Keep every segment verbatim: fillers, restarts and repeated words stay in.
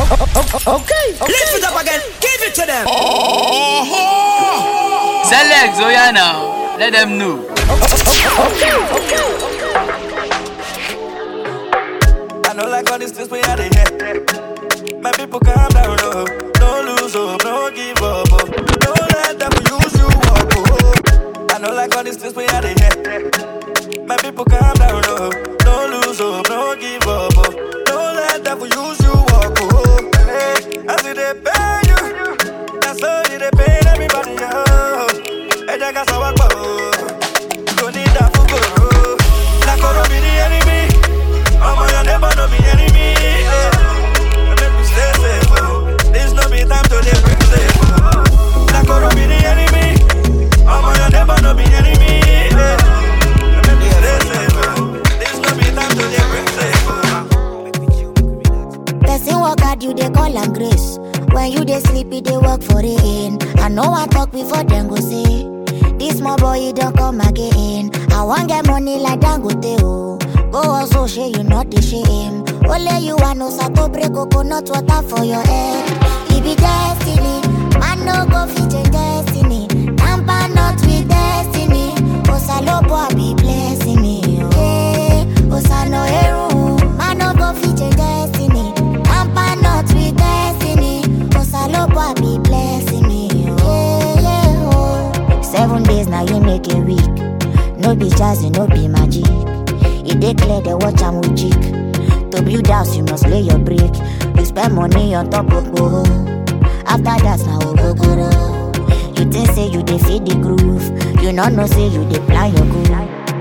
Okay, okay. Lift it up again. Give it to them. Oh, Select Zoyana. Let them know. Okay, okay. I know like all these things we had in here. My people calm down, no. Don't lose hope, no give up. Oh. Don't let them use you up. Oh. I know like all these things we had in here. My people calm down, no. Don't lose hope, no give up. Oh. Don't let them use you up. Oh. Hey, I see they pay you. That's how they pay everybody. Oh. Hey, they got so much more. Don't need that for good. Not gonna be the enemy. I'm on your never know me enemy. Yeah. Make me stay safe. Oh. This no be time to live with safe. Oh. Not gonna be the enemy. I'm on your never know me enemy. Yeah. Make me stay safe. Oh. This no be time to live with safe. Oh. Person work hard, you they call am grace. When you they sleepy, they work for the end. I know I talk before them go say. This small boy, he don't come again. I want get money like Dangote, oh. Go also share, you not the shame. Only you want no sato break coconut water for your head. It be destiny, man no go fit your destiny. Tamper not with destiny. Osalopo I be blessing me, yeah. Osano eru, man no go fit your destiny. Tamper not with destiny. Osalopo I be blessing me, yeah, yeah, oh. Seven days now you make a week. No be jazzy, no be magic. If they clear the watch and we jig. To build house you must lay your brick. You spend money on top of go. After that now we go go. You think say you dey feed the groove. You not know say you dey plan your goal.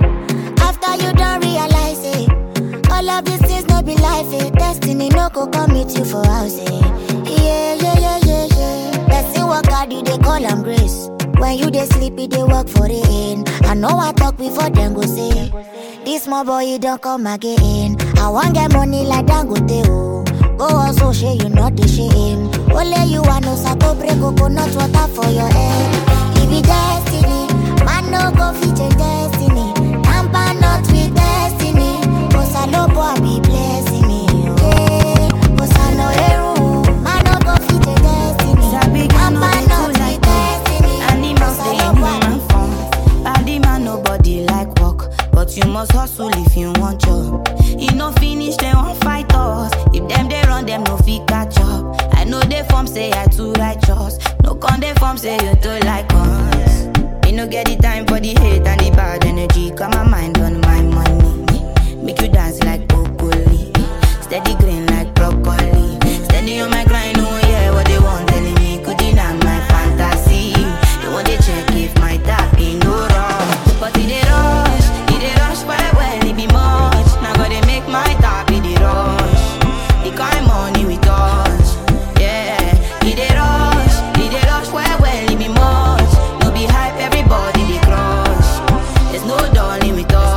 After you don't realize it, all of these things no be life eh. Destiny no go come meet you for house eh. Yeah, yeah, yeah, yeah, yeah. Person work hard you dey call am grace. When you dey sleepy they work for the end. I know I talk before them go say. This small boy, he don't come again. I want get money like Dangote, oh. Go also share, you not the shame. Only you want no sato break coconut water for your head. It be destiny, man no go fit your destiny. Tamper not with destiny. Osalopo I be blessing me, yeah. Osano eru, man no go fit your destiny. Tamper not with destiny. Osalopo I be body man, nobody like walk. But you must hustle if you want job. If no finish, they won't fight us. If them they run, them no fit catch up. I know they form say I too righteous. No con they form say you too like us. Me no get the time for the hate and the bad energy. Got my mind on my money. Make you dance like broccoli. Steady green like broccoli. Steady on my grind, oh yeah, what they want telling me. Could deny my fantasy. They want to check if my tap ain't no wrong. But it they rush, it they rush well, well, it be much. Now gotta make my top, it they rush. The kind money we touch, yeah. It they rush, it they rush well, well, it be much. No be hype, everybody they crush. There's no darling with us.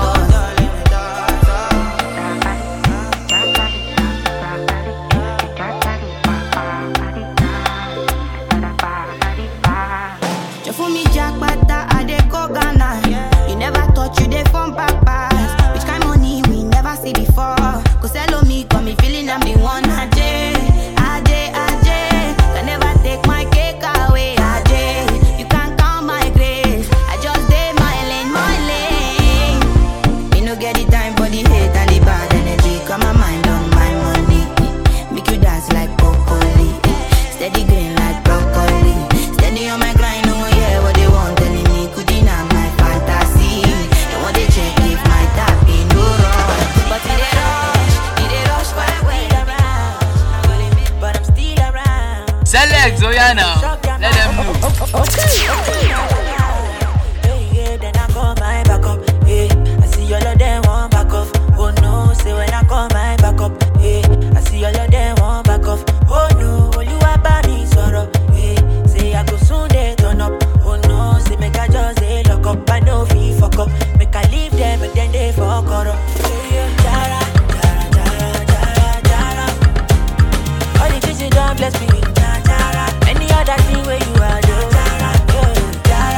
Just for me jackpata, I dey go Ghana. You never thought you dey from papas. Which kind money we never see before. Cause hello me, got me feeling I'm the one. Ajay, Ajay, Ajay. Can never take my cake away. Ajay, you can't count my grace. I just did my lane, my lane. Me no get the time for the hate and the bad energy. Got my mind on my money. Make you dance like broccoli. Steady green like broccoli. Steady on my grind, oh yeah, what they want telling me. Could deny my fantasy. They want to check if my tap ain't no wrong. But it they rush, it they rush for the way around. But I'm still around. Select Zoyana. Let them know. Okay, okay. Hey, yeah, then I call my back up. Hey, I see all of them want back off. Oh no, say when I call my back up. Hey, I see all of them want back off. Oh no, you are by me, sorrow. Hey, say I go soon they turn up. Oh no, say make I just say lock up. I know fee fuck up. Make I leave them, but then they fuck up. Hey, yeah, jara, jara, jara, jara, jara. All the things you done bless me with, jara, jara. Any other thing where you are, do, jara, jara.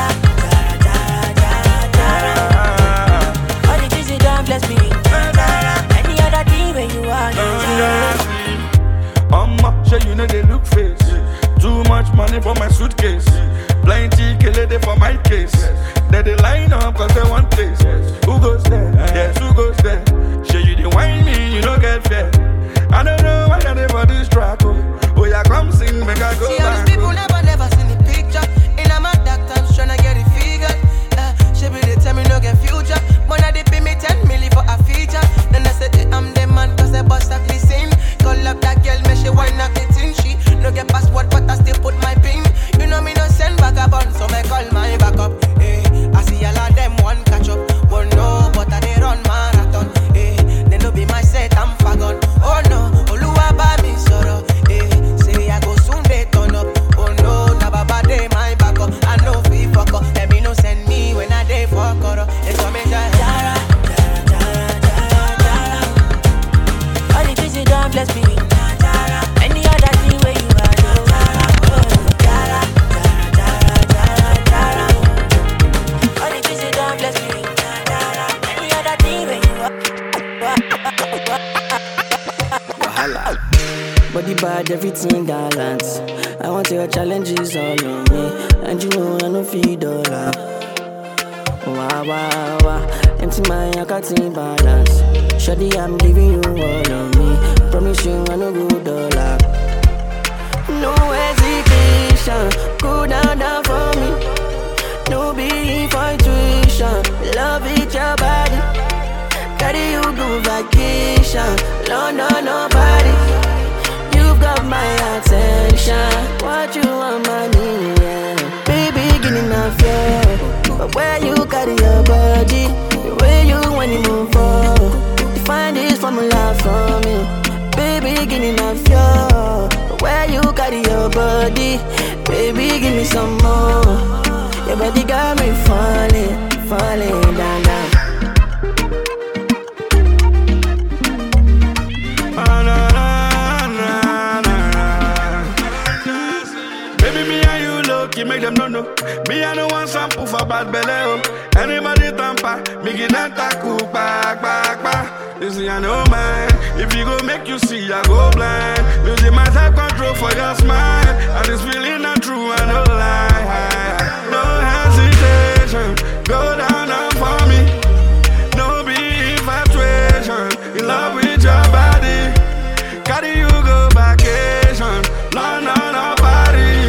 much money for my suitcase. Plenty kill for my case. They they line up cause they want taste. Who goes there? Yes, who goes there? Sure you didn't whine me, you don't get fair. I don't know why they for this track. Oh yeah, come sing, make I go. See all these people never, never seen the picture. In a mad dark times tryna get it figured. uh, She be they tell me no get future. But now they pay me ten milli for a feature. Then I say they I'm the man cause they bust up the scene. Call up that girl, me she wind up the thing. She no get passport but I still put my pin. You know me no send vagabond, so me call my backup. Hey, I see all of them one catch up. One no, but I they run marathon. Hey, they no be my set, I'm fagon. Oh no, Oluwa ba mi soro. Hey, say I go soon they turn up. Oh no, na baba they my backup. I know fi fuck up. Let me no send me when I dey fuck up. It's so me jara, jara, jara, jara, jara. All the things you done bless me. Jara, any other thing where you are. Jara, jara, jara, jara, jara. All the things you done bless me. Jara, any other thing where you are. Body bad, everything balance. I want your challenges all on me. And you know I no feed dollar. Wow, wow, wow. Empty my account in balance. Shawty, I'm giving you all of me. Promise you I no go dollar. No hesitation. Go down, down for me. No be infatuation. Love it, your body. Carry you go vacation. London, nobody. You've got my attention. What you want, money, yeah. Baby, give me my fear. But where you carry your body, the way you when you move forward, you find this formula for me. Baby, give me my fear. But where you carry your body, baby, give me some more. Your body got me falling, falling down, down. Make them no know. Me I don't want some poof about belly. Oh. Anybody tamper, me get that taku back, back, back. You see I know man. If you go make you see, I go blind. Losing my self control for your smile. And this feeling not true, I no lie. No hesitation, go down now for me. No be infatuation, in love with your body. Carry you go vacation, London or Paris.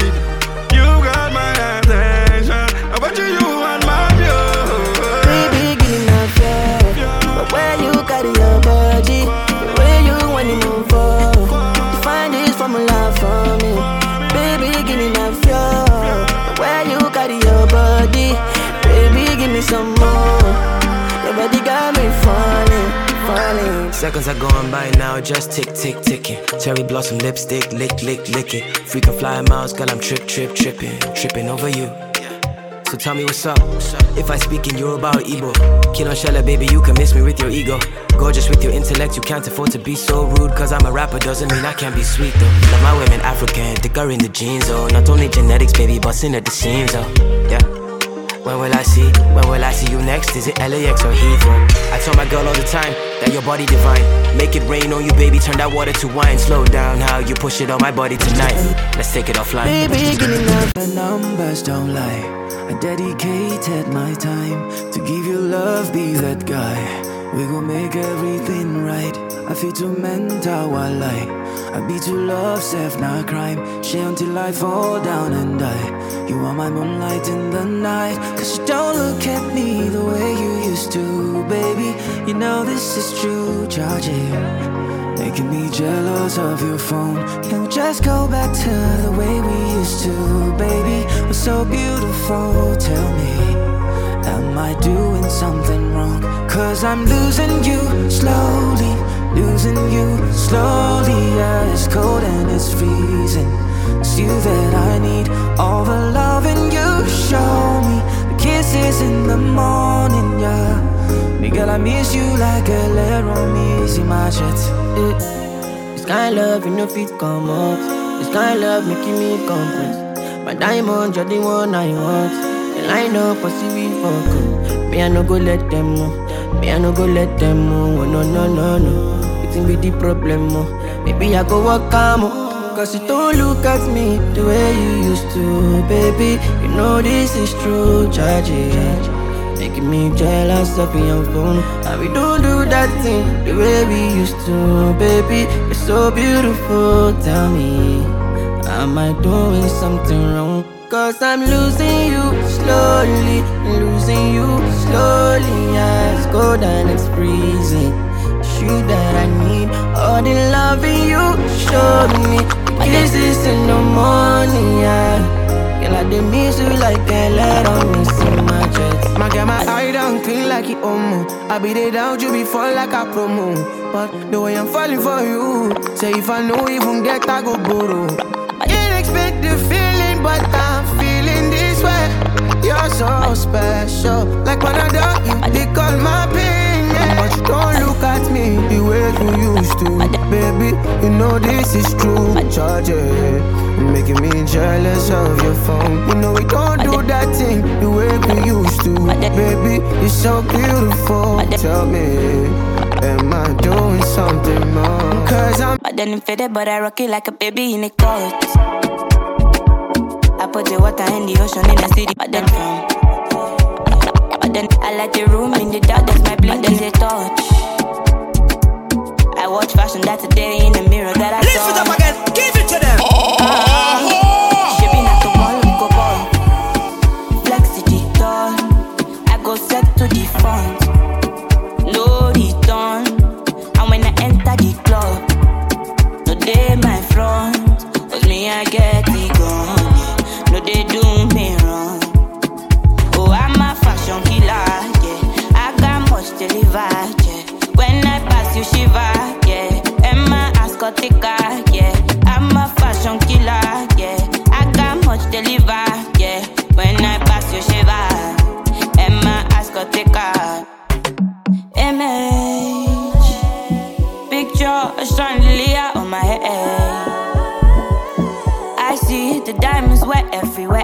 But you, you want my view. Baby, give me my fear. But where you carry your body, the way you when you move forward, you find this formula for me. Baby, give me my fear. But where you carry your body, baby, give me some more. Your body got me falling, falling. Seconds are going by now, just tick, tick, ticking. Cherry blossom lipstick, lick, lick, licking. Freak and fly miles, girl, I'm trip, trip, tripping, tripping over you. So tell me what's up. If I speak in Yoruba or Igbo, Kino Shella, baby, you can miss me with your ego. Gorgeous with your intellect, you can't afford to be so rude. Cause I'm a rapper doesn't mean I can't be sweet though. Love my women African, thicker in the genes, oh. Not only genetics, baby, busting at the seams, oh. Yeah. When will I see, when will I see you next? Is it L A X or Heathrow? I tell my girl all the time that your body divine. Make it rain on you, baby, turn that water to wine. Slow down how you push it on my body tonight. Let's take it offline. Baby, give me love. The numbers don't lie. I dedicated my time to give you love, be that guy. We gon' make everything right. I feel too mental while I I be too love, self, not crime. Share until I fall down and die. You are my moonlight in the night. Cause you don't look at me the way you used to, baby. You know this is true, charging. Making me jealous of your phone. Can we just go back to the way we used to, baby? We're so beautiful, tell me, am I doing something wrong? Cause I'm losing you slowly, losing you slowly. Yeah, it's cold and it's freezing. It's you that I need, all the loving you show me. The kisses in the morning, yeah. Me girl, I miss you like a little miss in my jet. This kind of love you know fit come up. This kind of love making me compress. My diamond, you're the one I want. The line up for see we fuck. Me I no go let them know. Me I no go let them know. No no no no. You think be the problem? Maybe I go walk calm. Cause you don't look at me the way you used to, baby. You know this is true, charging. Making me jealous of your phone. And we don't do that thing the way we used to, baby. You're so beautiful, tell me, am I doing something wrong? Cause I'm losing you slowly, losing you slowly. As cold and it's freezing. It's you that I need, all the loving you showed me. Kisses in the morning, yeah. Girl, I did miss you like a let on me, see my chest. My girl, my eye down clean like it omo. I be there down you before like a promo. But the way I'm falling for you, say if I know even get I go borrow. I didn't expect the feeling, but I'm feeling this way. You're so special, like when I doubt you, they call my pain, yeah. But you don't look at me the way you used to, baby. You know this is true, charge it. You're making me jealous of your phone. You know we don't do that thing the way we used to, baby. You're so beautiful. Tell me, am I doing something wrong? Cause I'm I didn't fit it, but I rock it like a baby in a coat. I put the water in the ocean in the city, but then from. But then I like the room in the dark, that's my blink, there's a touch. I watch fashion, that's a day in the mirror that I Lift saw. it up again, give it to them. Uh, she be like a ball, go ball. Flex it done. I go set to the front. No return. And when I enter the club, no day my front. Cause me I get it gone, yeah. No they do me wrong. Oh, I'm a fashion killer, yeah. I got much to deliver, yeah. When I pass you shiver, yeah. And my ass got thicker, yeah. I'm a fashion killer, yeah. I got much to deliver, yeah. When I pass you shiver, and my ass got thicker. Image, picture a chandelier on my head. I see the diamonds wet everywhere.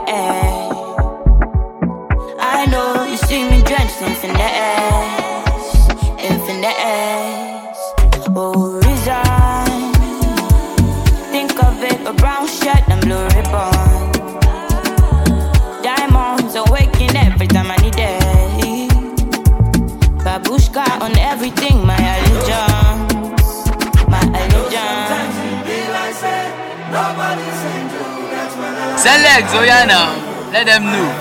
I know you see me drenched in finesse, in finesse. Oh, resign. Think of it, a brown shirt and blue ribbon. Diamonds are waking every time I need it. Babushka on everything, my allegiance, my allegiance. Select Zoyana, let them know.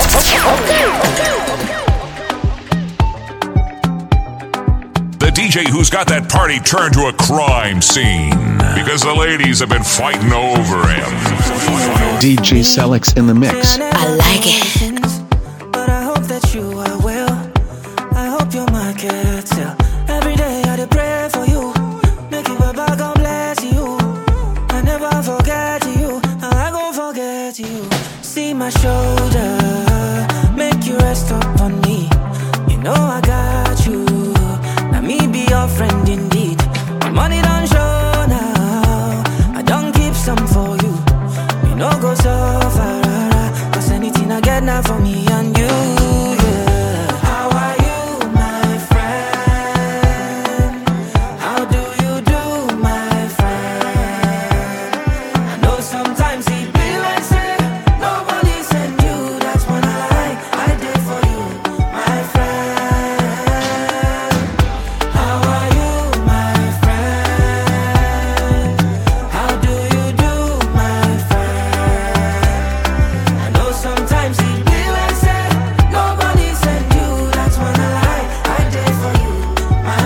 The D J who's got that party turned to a crime scene because the ladies have been fighting over him. D J Selix in the mix. I like it. But I hope that you are well. I hope your market sell. Every day I dey pray for you. Make you Baba God bless you. I never forget you. I gon' forget you. See my shoulder, make you rest up on me. You know I got you. Now me be your friend indeed. My money don't show now. I don't keep some for you. You know go so far. Cause anything I get now for me and you, yeah. How are you, my friend? How do you do, my friend? I know sometimes it be like say nobody sent you. That's when I like I did for you, my friend. How are you, my friend? How do you do, my friend? I know sometimes it be like say nobody sent you. That's when I like I did for you, my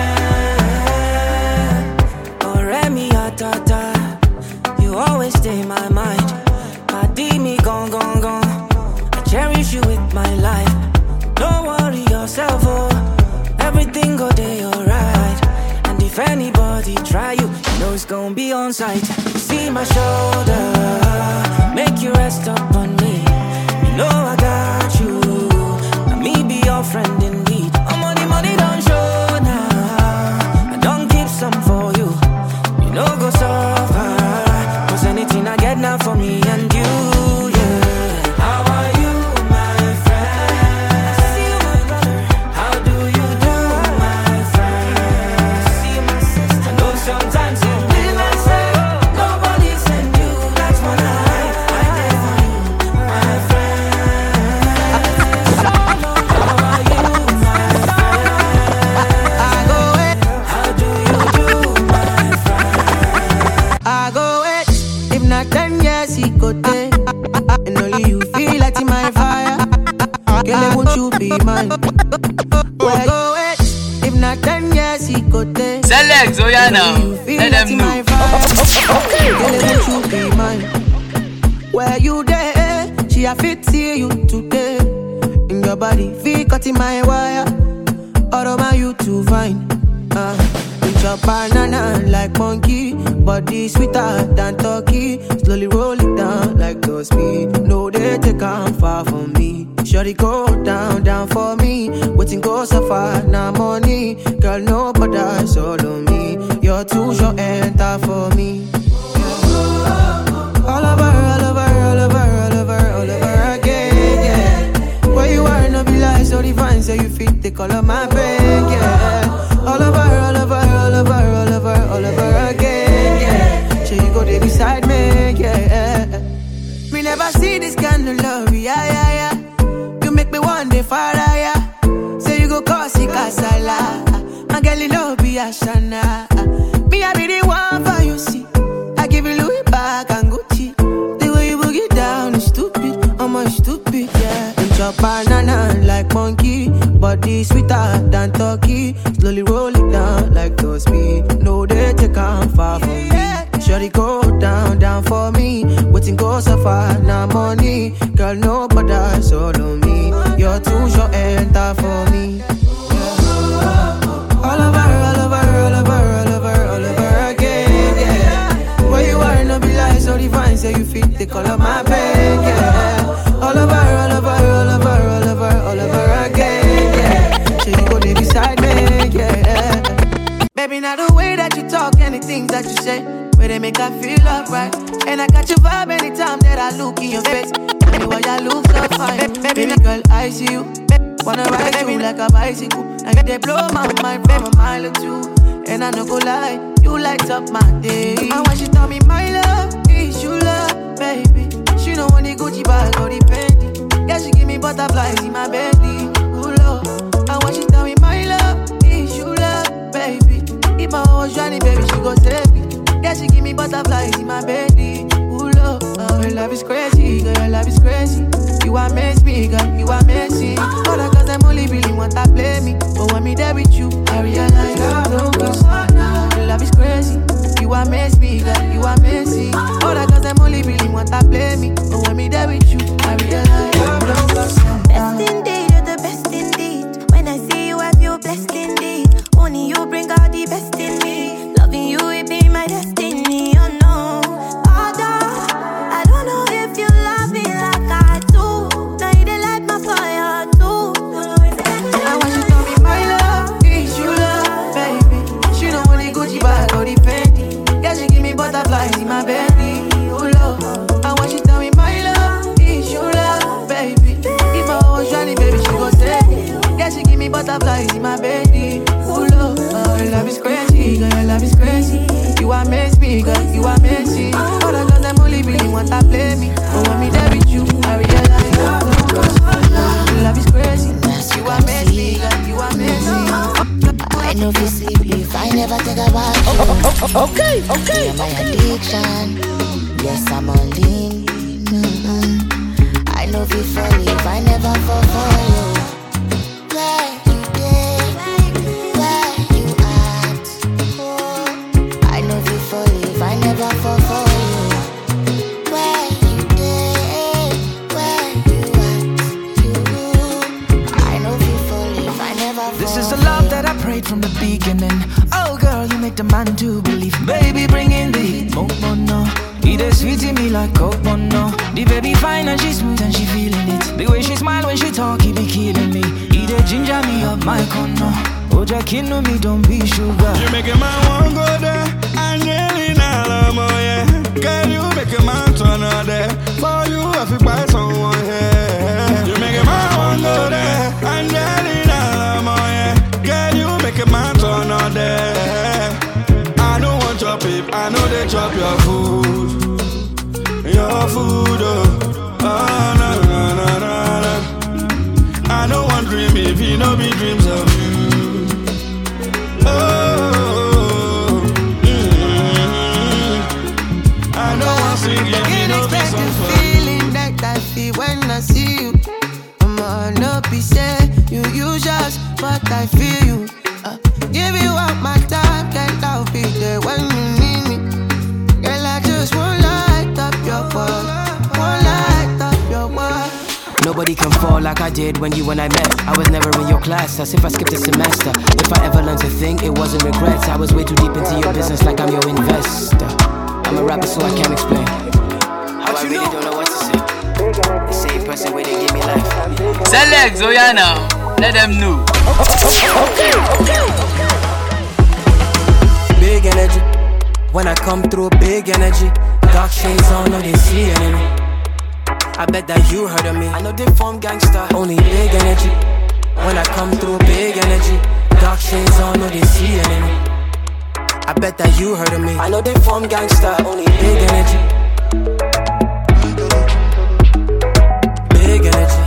friend. Oh, Remy, tata, you always stay in my mind. Padi me gone, gone, gone. I cherish you with my life. Don't worry yourself, oh. Everything go day alright. And if anybody try you, you know it's gonna be on sight. See my shoulder, make you rest up on me. You know I got you. Now me be your friend indeed. Oh, money, money don't show now. I don't keep some for you. You know go so far. Cause anything I get now for me and you, yeah. How are you, my friend? I see you, my brother. How do you do, my friend? I see you, my sister. I know sometimes it be like say nobody you be mine? Where go it? If not ten years, he go there. Select, oh yeah now. Let them know. Okay, won't you be mine? Where you there? She a fit see you today. In your body, feel cutting my wire. All over you to fine. Uh, eat your banana like monkey. Body sweeter than turkey. Slowly roll it down like those speed. No, they take on far from me. Shorty go down, down for me. Waiting go so far, now money. Girl, no bother, solo me. You're too short, enter for me. All over, all over, all over, all over, all over again, yeah. Where you are, no be like so divine. So you fit the color my brain, yeah. All over, all over, all over, all over, all over again, yeah. So you go there beside me, yeah. Me never see this kind of love, yeah, yeah, yeah. You make me one day fire, yeah. Say you go cause it casala. My girl, you love be a shana. Me, I be the one for you, see. I give you Louis back and Gucci. The way you boogie down is stupid. I'm a stupid, yeah. Eat your banana like monkey. Body sweeter than turkey. Slowly roll it down like those speed. No, they take on far from me. Shorty go down, down for me. Waiting go so far, now money. Girl, no bother, solo me. You're too short, enter for me. Yeah. All over, all over, all over, all over, all over again, yeah. Where you are, no be like so divine. Say you fit the color my bed, yeah. All over, all over, all over, all over, all over again, yeah. So you go there beside me, yeah. Baby, now the way that you talk and the things that you say, where they make I feel alright. And I catch your vibe anytime that I look in your face. Anyway, I look so fine. Baby girl, I see you. Wanna ride you like a bicycle. Like they blow my mind from a mile or two. And I no go lie, you light up my day. And when she tell me my love is you love, baby. She don't want the Gucci bag or the Fendi. Yeah, she give me butterflies in my belly. Ooh, Lord. And when she tell me my love is you love, baby. If my horse drowning, baby, she go save me. Yeah, she give me butterflies in my belly. Ooh, love, oh, your love is crazy, girl, your love is crazy. You amaze me, girl, you amaze me. All the cause I'm only really want to play me. But when me there with you, I realize love don't go now. Your love is crazy, you amaze me, girl, you amaze me. All the cause I'm only really want to play me. But when me there with you, I realize love don't go now. Best indeed, you're the best indeed. When I see you, I feel blessed indeed. Only you bring out the best in me. Loving you, it be my destiny, oh no. Although, I don't know if you love me like I do. Now you dey light my fire too. I want you to tell me my love is you love, baby. She don't want the Gucci bag or the Fendi. Yeah, she give me butterflies in my belly. Oh Lord, I want you to tell me my love is you love, baby. If I was drowning, baby, she go save me. Yeah, she give me butterflies in my belly. Oh Lord, oh, your love is crazy, girl, your love is crazy. You amaze me, girl, you amaze me. All the girls them only really want to play me. But when me there with you, I realize your love is crazy. You amaze me, girl, you amaze me. I know if you sleep if I never take a bath. Oh, oh, okay, okay. You're my addiction. Yes, I'm on lean. Mm-hmm. I know if you fall if I never fall for you. Where you there? Where you at? Oh, I know if you fall if I never fall for you. Where you there? Where you at? You, I know if you fall if I never fall. This is the love that I prayed from the beginning. Oh girl, you make the man to believe. Baby, bring in the heat, oh, oh no. It is sweet in me like coke, oh no. The baby fine and she smooth and she feeling it. The way she smile when she talk, he be killing me. He dey ginger me up my corner. Oh, Jack, you know me, don't be sugar. You make a man want go there, Angelina Lamo, yeah. Girl, you make a man turn on there. For you, I feel buy someone here. You make a man want go there, Angelina Lamo, yeah. Girl, you make a man turn on there. I don't want your pip, I know they chop your food. Your food, oh, oh no, no, no, no, no. I don't want dream if you know me dreams of you. Oh, mm-hmm. I know I sing if you know me Unexpected song for feeling that I feel when I see you. I'm on up, be said. Nobody can fall like I did when you and I met. I was never in your class, as if I skipped a semester. If I ever learned to think, it wasn't regrets. I was way too deep into your business like I'm your investor. I'm a rapper so I can't explain how I really don't know what to say. The same person where they give me life. Select Zoyana, let them know. Okay, okay, okay. Big energy, when I come through, big energy. Dark shades on, no they see enemy. I bet that you heard of me. I know they form gangster, only big energy. When I come through, big energy. Dark shades on, no they see enemy. I bet that you heard of me. I know they form gangster, only big energy. Big energy.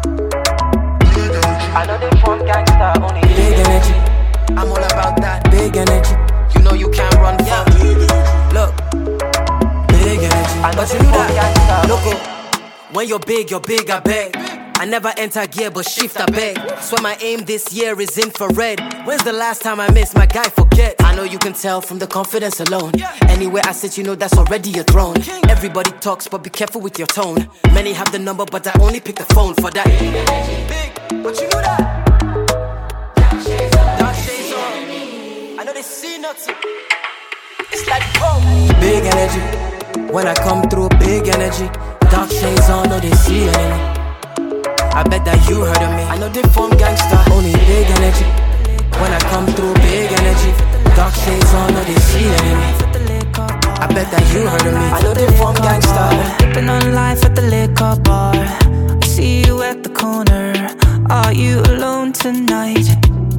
I know they form gangster, only big energy. I'm all about that big energy. You know you can't run from me. Look, big energy. I know you do that. Look, when you're big, you're big, I beg. I never enter gear, but shift, I beg. Swear my aim this year is infrared. When's the last time I missed? My guy, forget. I know you can tell from the confidence alone. Anywhere I sit, you know that's already your throne. Everybody talks, but be careful with your tone. Many have the number, but I only pick the phone for that. Big, but you know that. Dark shades on. Dark shades on. I know they see nothing. It's like home. Big energy. When I come through, big energy. Dark shades on, no they see enemy. I bet that you heard of me. I know they form gangster, only big energy. When I come through, big energy. Dark shades on, no they see enemy. I bet that you heard of me. I know they form gangster. Dipping on life at the liquor bar. I see you at the corner. Are you alone tonight?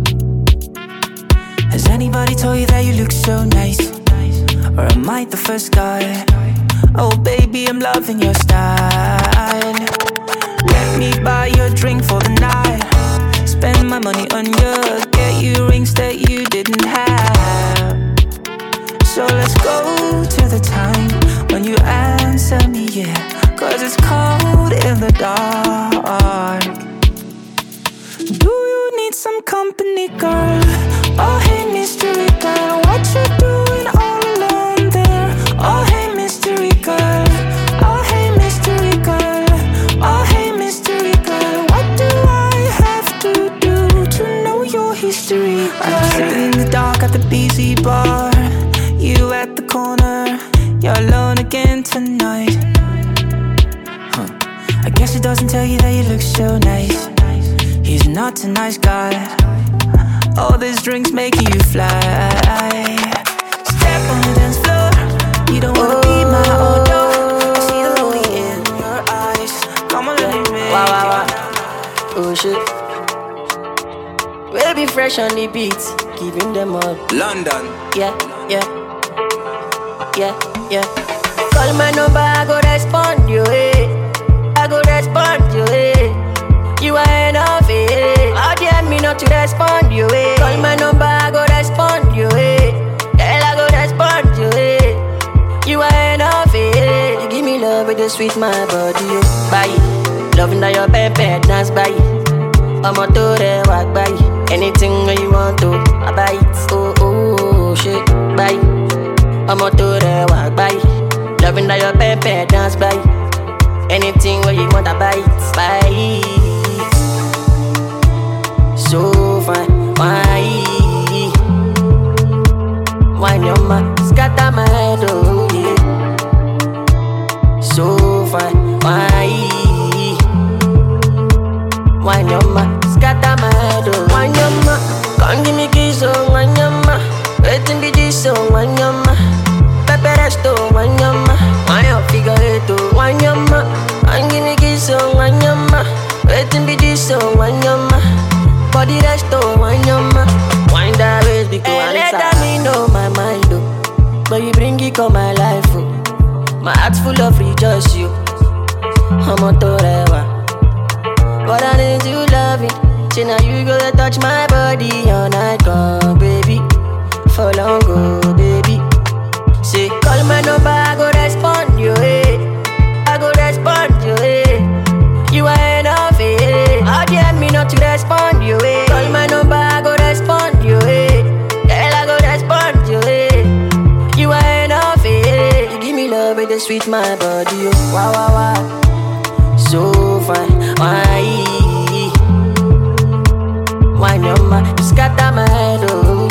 Has anybody told you that you look so nice? Or am I the first guy? Oh baby, I'm loving your style. Let me buy your drink for the night. Spend my money on you. Get you rings that you didn't have. So let's go to the time when you answer me, yeah. Cause it's cold in the dark. Do you need some company, girl? Oh hey mystery girl, what you doing all alone there? Oh hey mystery girl, oh hey mystery girl, oh hey mystery girl, what do I have to do to know your history? I'm sitting in the dark at the B Z bar. You at the corner, you're alone again tonight. Huh. I guess it doesn't tell you that you look so nice. He's not a nice guy. All these drinks make you fly. Step on the dance floor. You don't wanna be my old dog. I see the lonely in your eyes. Come on, let me make wow, wow, wow. Oh shit. We'll be fresh on the beats, giving them all. London. Yeah, yeah, yeah, yeah. Call my number, I go respond you, eh. I go respond you, eh. You are enough, eh. How dare me not to respond you, eh. Call my number, I go respond you, eh. Girl, I go respond you, eh. You are enough, eh. You give me love with the sweet my body, oh. Bye. Loving that your pepper dance, bye. I'm a to the walk, bye. Anything that you want to, I buy it. Oh, oh, oh, shit, bye. I'm a to the walk, bye. Loving that your pepper dance, bye. Anything where you want, I buy it, bye. So fine, why? Why your man scatter my head, oh yeah. So fine, why? Why your man scatter my head, oh. Why your man, come give me kiss, oh. Why your man, waiting be this, oh. Why your man, pepper resto, why your man, why your figure eight, oh. Why your man, come give me kiss, oh. Why your man, waiting be this, oh. Why your man. Body rest oh, wine your man. Wine that waist because hey, let that me know my mind oh. But you bring it on my life oh. My heart's full of rejoice you. I'm a torewa. But I need you loving. Say now you gonna touch my body all night long, baby. For long go, baby. Say call my number, I go respond you, eh. I go respond you, eh. You are enough, eh. How dare me not to respond you, eh. Call my number, I go respond you, eh. Girl, I go respond you, eh. You are enough, eh. You give me love with the sweet my body, oh. Wow, wow, wow. so fine. Why? Why your man? You scatter my head, oh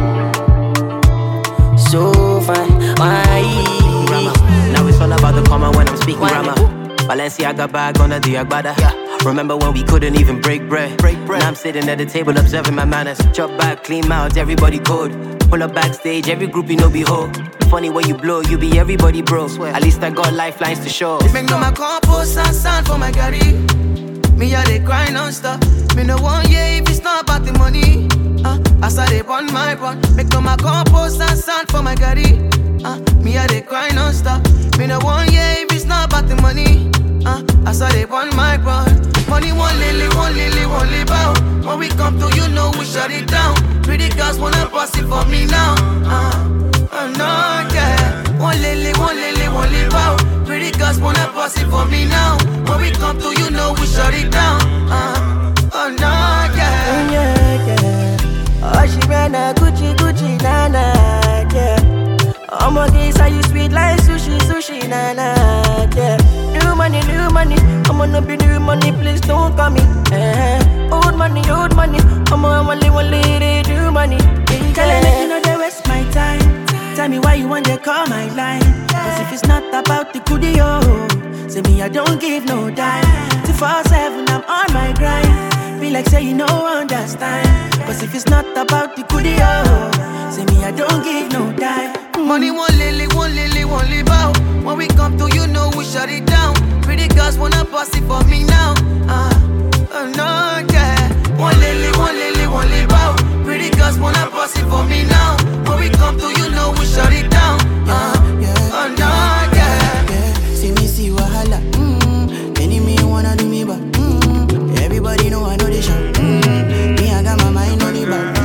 yeah. So fine. Why? Now it's all about the karma when I'm speaking grammar. Balenciaga bag on a Diagbada. Yeah. Remember when we couldn't even break bread? Break bread. Now I'm sitting at the table observing my manners. Chop back, clean mouths, everybody cold. Pull up backstage, every groupie know behold. Funny when you blow, you be everybody bro. At least I got lifelines to show. Make no my compost and sand for my Gary. Me a dey cry non-stop. Me no one yeah if it's not about the money. Uh, I started on my run. Make no my compost and sand for my Gary. Uh, me a dey cry non-stop. Me no one yeah if it's not about the money. Uh, I started on my run. Money one lily, one lily, one lily bow. When we come to you know we shut it down. Pretty girls wanna pass it for me now. Uh, uh, no, yeah. One lily, one lily, one lily bow. Pretty girls wanna pass it for me now. When we come to you know we shut it down. Uh, oh no, yeah. Yeah, yeah. Oh, she ran a Gucci, Gucci, nana, yeah. Oh my days, are you sweet like sushi, sushi, nana, yeah. New money, new money, I'm gonna be new money, please don't call me. Eh. Old money, old money, I'm only one lady, new money. Tell me make you know they waste my time. Tell me why you want to call my line. Cause if it's not about the goodie, oh, say me I don't give no dime. two four seven, I'm on my grind. Be like say you know understand. Cause if it's not about the goodie, oh, say me I don't give no dime. Money one lily, one lily, one lily bow. When we come to you know we shut it down. Pretty girls wanna pass it for me now. Uh, uh no, yeah. One lily, one lily, one lily bow. Pretty girls wanna pass it for me now. When we come to you know we shut it down. Uh, yeah, oh no, yeah. yeah. See me see wahala. Mm-hmm. Enemy wanna do me back. Mm-hmm. Everybody know I know they shout. Mm-hmm. Me I got my mind on the back.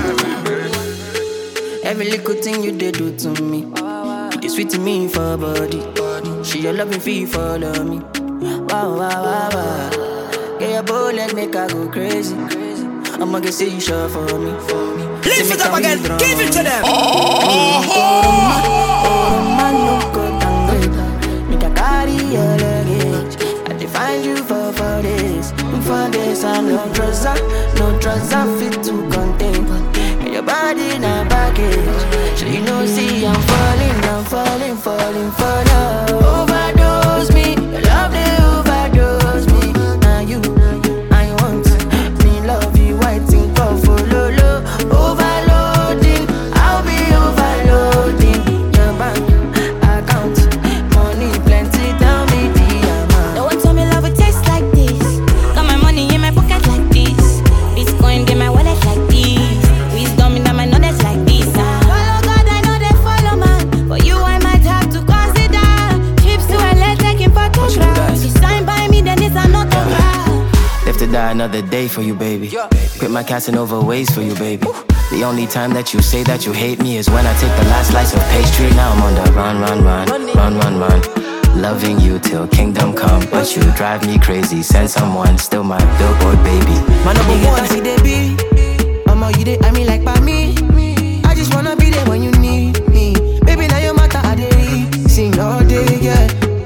Every little thing you did do to me, you did sweet to me for body. She your loving fee follow me. Wow, wow, wow, wow. Get your bullet, make I go crazy. I'ma get say you sure for me, for me. Lift it up again, give it to them. Oh, oh, man, no go tango. Make a carry your luggage. I define you for four days. For days, I no trust, no trust, I fit to contain. Your body in a package. So you know, see, I'm falling, I'm falling, falling for love. Overdose me, your love they overdose me. Now you, I want me love you, I think of follow low. Overloading, I'll be overloading. Your bank account, money plenty, tell me the amount. No one told me love would taste like this. Got my money in my pocket like this. Bitcoin get my wallet like this. Wisdom in my knowledge like this. Uh. Follow God, I know they follow man. For you, I might have to consider trips to L A taking photographs. You sign by me, then it's an autograph. Live to die another day for you, baby. Quit my Casanova ways for you, baby. The only time that you say that you hate me is when I take the last slice of pastry. Now I'm on the run, run, run, run, run, run. Loving you till kingdom come, but you drive me crazy. Send someone, still my billboard baby. My number one, see they be. I'm all you did, I mean like by me. I just wanna be there when you need me. Baby, now your matter, I did sing all day, yeah.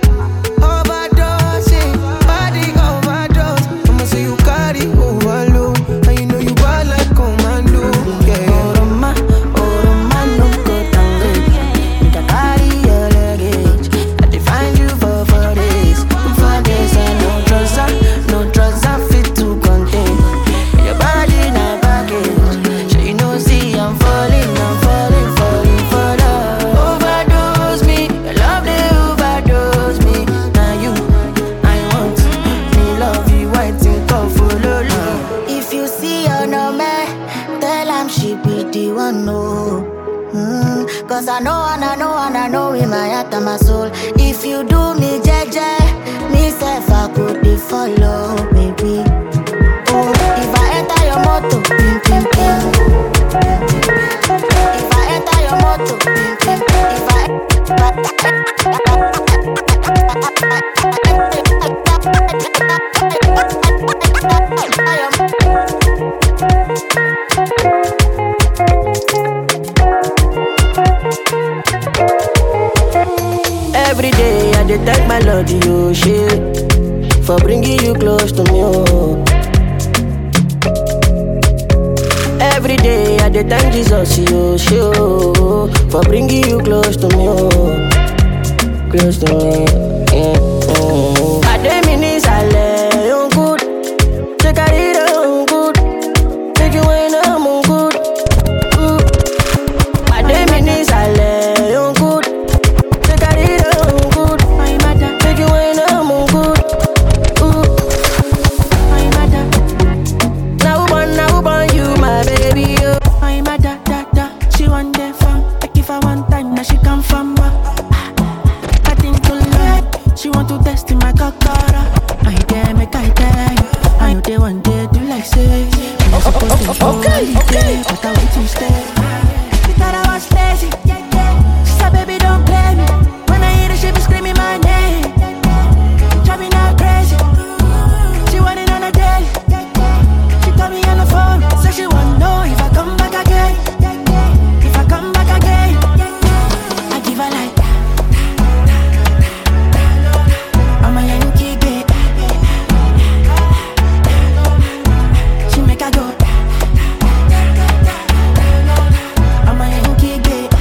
Overdosing, body overdose. I'ma say you carry overload, and you know you bad like commando, yeah. Oroma, oroma, no go tango. Make a carry your luggage. I define you for four days. For days, I no trust, no trust, I fit to contain. Your body in a package. So you know, see, I'm falling, I'm falling, falling for love. Overdose me, your love they overdose me. Now you, I want me love you, I think of follow love. If you see her no man, tell him she be the one, no. Mm, Cause I know and I know and I know in my heart and my soul. If you do me jeje, me self I could be follow, baby. Oh, if I enter your motor, pim pim pim. If I enter your motor, pim pim pim. If I, every day I detect my love, you shit. for bringing you close to me, oh. Every day I dey thank Jesus, you show for bringing you close to me, oh. Close to me, yeah. Oh. I dey miss I on good, take a read on good, take you when I'm on good. Ooh. I dey miss I on good, take a read on good, take you when I'm on good. Ooh. Now one, now one, you my baby, yo. My mother, da da, she want them from. Like if I want time, now she come from. I think to love, she want to test in my kakara. I dare make I tell you, I know they one day do like say. I'm supposed to go holiday, but I want to stay. She thought I was lazy, she said baby don't play me. When I hear the she be screaming my name, driving her crazy. She want it on a daily. She call me on the phone, say she want know if I come back again. If I come back again, I give her like I'm a Yankee bitch. She make her go. I'm a Yankee bitch.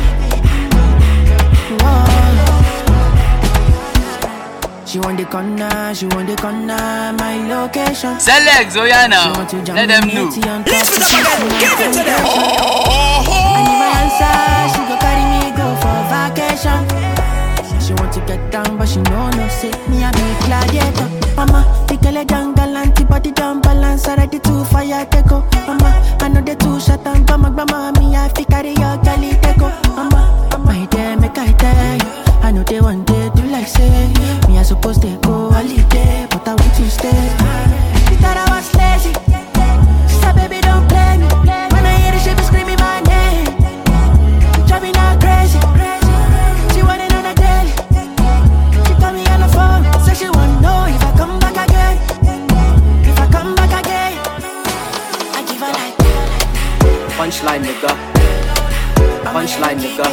Whoa. She want the corner, she want the corner, my location. Select Zoyana, let them know. Listen up again, give it to them. And if I answer, she go carry me go for vacation. She want to get down, but she know no say me a big gladiator. Mama, the girl down galant, body down balance, already too fire take go. Mama, I know the two shot and come up, mama, me I fi carry your galley take go. Mama, my dear, make I tell you, I know they one day do like say me I supposed to go holiday, but I want to stay. She thought I was lazy, she said baby don't play me. When I hear the she be screaming my name, driving her crazy. She want it on a daily. She call me on the phone, say she want know if I come back again. If I come back again, I give her like punchline nigga, punchline nigga,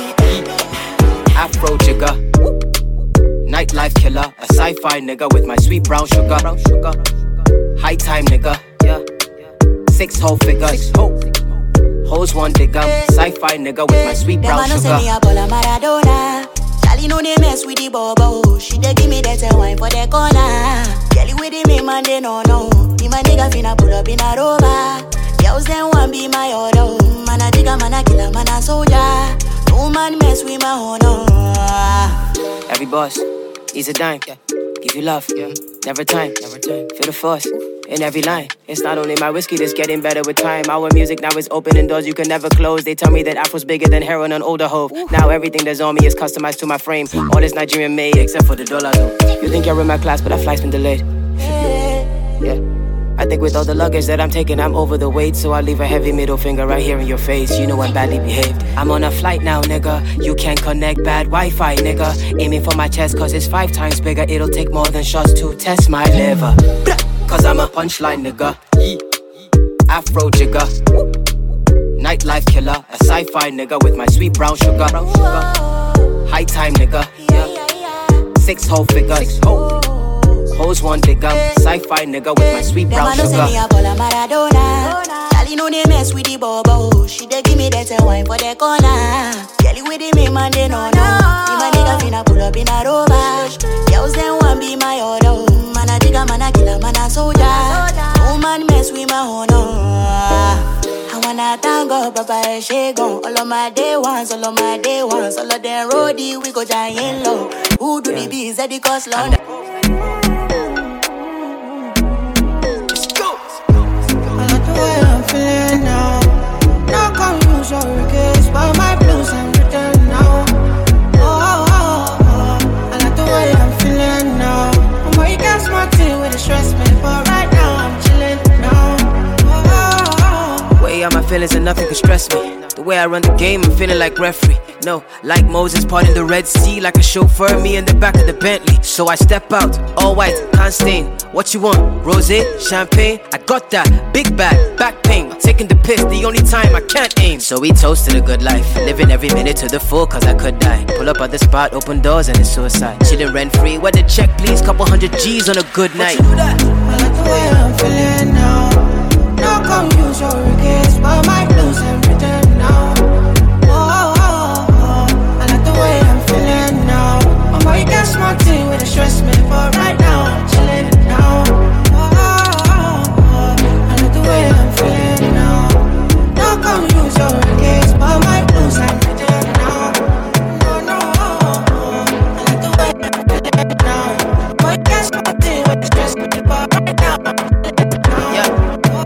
Afro jigger, nightlife killer, a sci-fi nigga with my sweet brown sugar, high time nigga, yeah, six whole figures, hoes one digger, sci-fi nigga with my sweet brown sugar. Them a no say me a ball of Maradona. Charlie know they mess with the bobo. She dey give me that wine for the corner. Kelly with the me man they no know. Me my nigga finna pull up in a rover. Girls them want be my order. Man a digger, man a killer, man a soldier. No man mess with my honor. Every boss, he's a dime, yeah. Give you love, yeah. Never time, never time. Feel the force in every line. It's not only my whiskey that's getting better with time. Our music now is opening doors you can never close. They tell me that Afro's bigger than heroin on older hove. Now everything that's on me is customized to my frame. All is Nigerian made except for the dollar though. You think you're in my class, but that flight's been delayed. Yeah. I think with all the luggage that I'm taking, I'm over the weight. So I leave a heavy middle finger right here in your face. You know I'm badly behaved. I'm on a flight now, nigga. You can't connect bad Wi-Fi, nigga. Aiming for my chest cause it's five times bigger. It'll take more than shots to test my liver. Cause I'm a punchline, nigga. Afro jigger, nightlife killer, a sci-fi nigga with my sweet brown sugar. High time, nigga. Yeah. Six whole figures. Hoes one digger, sci-fi nigga with my sweet brown sugar. Them a no say me a ball of Maradona. Charlie know they mess with the bobo. She dey give me that wine for the corner. Kelly with the me man they no know. Me my nigga finna pull up in a rover. Girls them want be my order. Man a digger, man a killer, man a soldier. No man mess with my honor. I wanna thank God, Papa she gone. All of my day ones, all of my day ones, all of them roadie we go giant low. Who do the bees at the cost London? I'm feeling now. No confusion, regrets, but my blues I'm written now. Oh, oh, oh, oh. I like the way I'm feeling now. I'm way got smart tea with the stress me, but right now I'm chilling now. Oh, oh, oh. Way out my feelings and nothing can stress me. The way I run the game, I'm feeling like referee. No, like Moses parting the Red Sea, like a chauffeur, me in the back of the Bentley. So I step out, all white, can't stain. What you want? Rosé, champagne? I got that, big bag, back pain. Taking the piss, the only time I can't aim. So we toasted a good life, living every minute to the full, cause I could die. Pull up at the spot, open doors, and it's suicide. Chillin' rent free, where the check please, couple hundred G's on a good night. I like the way I'm feeling now. No come use your regrets, but I might lose everything now. Way I'm feeling now. I'm about to get smarty with the stress me, but right now I'm chilling now. Oh, oh, oh, oh. I like the way I'm feeling now. No come use your regrets, but I might lose everything now. No, no, oh, oh. I like the way I'm feeling now. I'm about to get smarty with the stress me, but right now I'm chilling now. Yeah.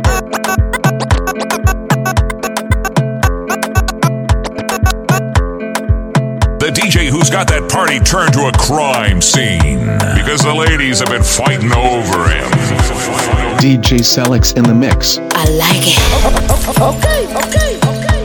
The D J who's got that party turned to a crime scene because the ladies have been fighting over him. D J Selix in the mix. I like it. Okay, okay,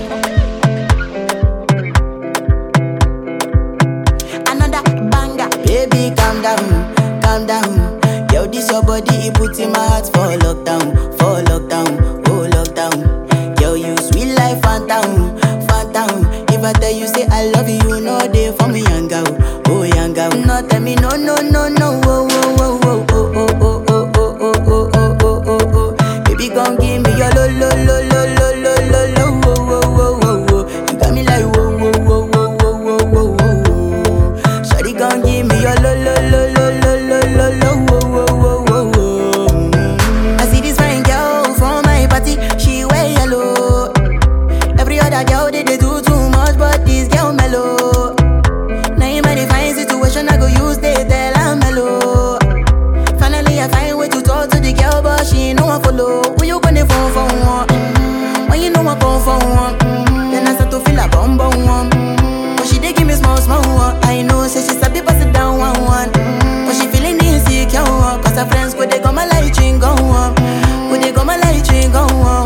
okay. Another banger. Baby, calm down, calm down. Yo, this your body, it puts in my heart for lockdown, for lockdown, oh lockdown. Yo, you sweet life, phantom, phantom. If I tell you say I love you, no day for me, young girl, oh young girl. No tell me no, no, no, no, oh, oh, oh, oh, oh, oh, oh, oh, oh, oh, oh, oh, oh, oh. Baby, come give me your lo, lo, lo, lo, lo, lo, lo, lo, oh, oh, oh, oh, oh. You got me like whoa, whoa, whoa, whoa, whoa, whoa, whoa, whoa. Shawty, come give me your lo, lo, lo, lo, lo, lo, lo, lo, oh, oh, oh, oh, oh. I see this fine girl from my party, she wear yellow. Every other girl they, they do too much, but this girl mellow. Now in my fine situation, I go use they tell I'm mellow. Finally I find way to talk to the girl, but she ain't no one follow. When you gonna phone for one? Mm-hmm. When you know I come for one? Mm-hmm. Then I start to feel a bum bum one. Mm-hmm. But she dey give me small small one. I know, say she sabi pass it down one one. Mm-hmm. But she feeling insecure, cause her friends go they come a light ring go on. Go they come a light ring go on.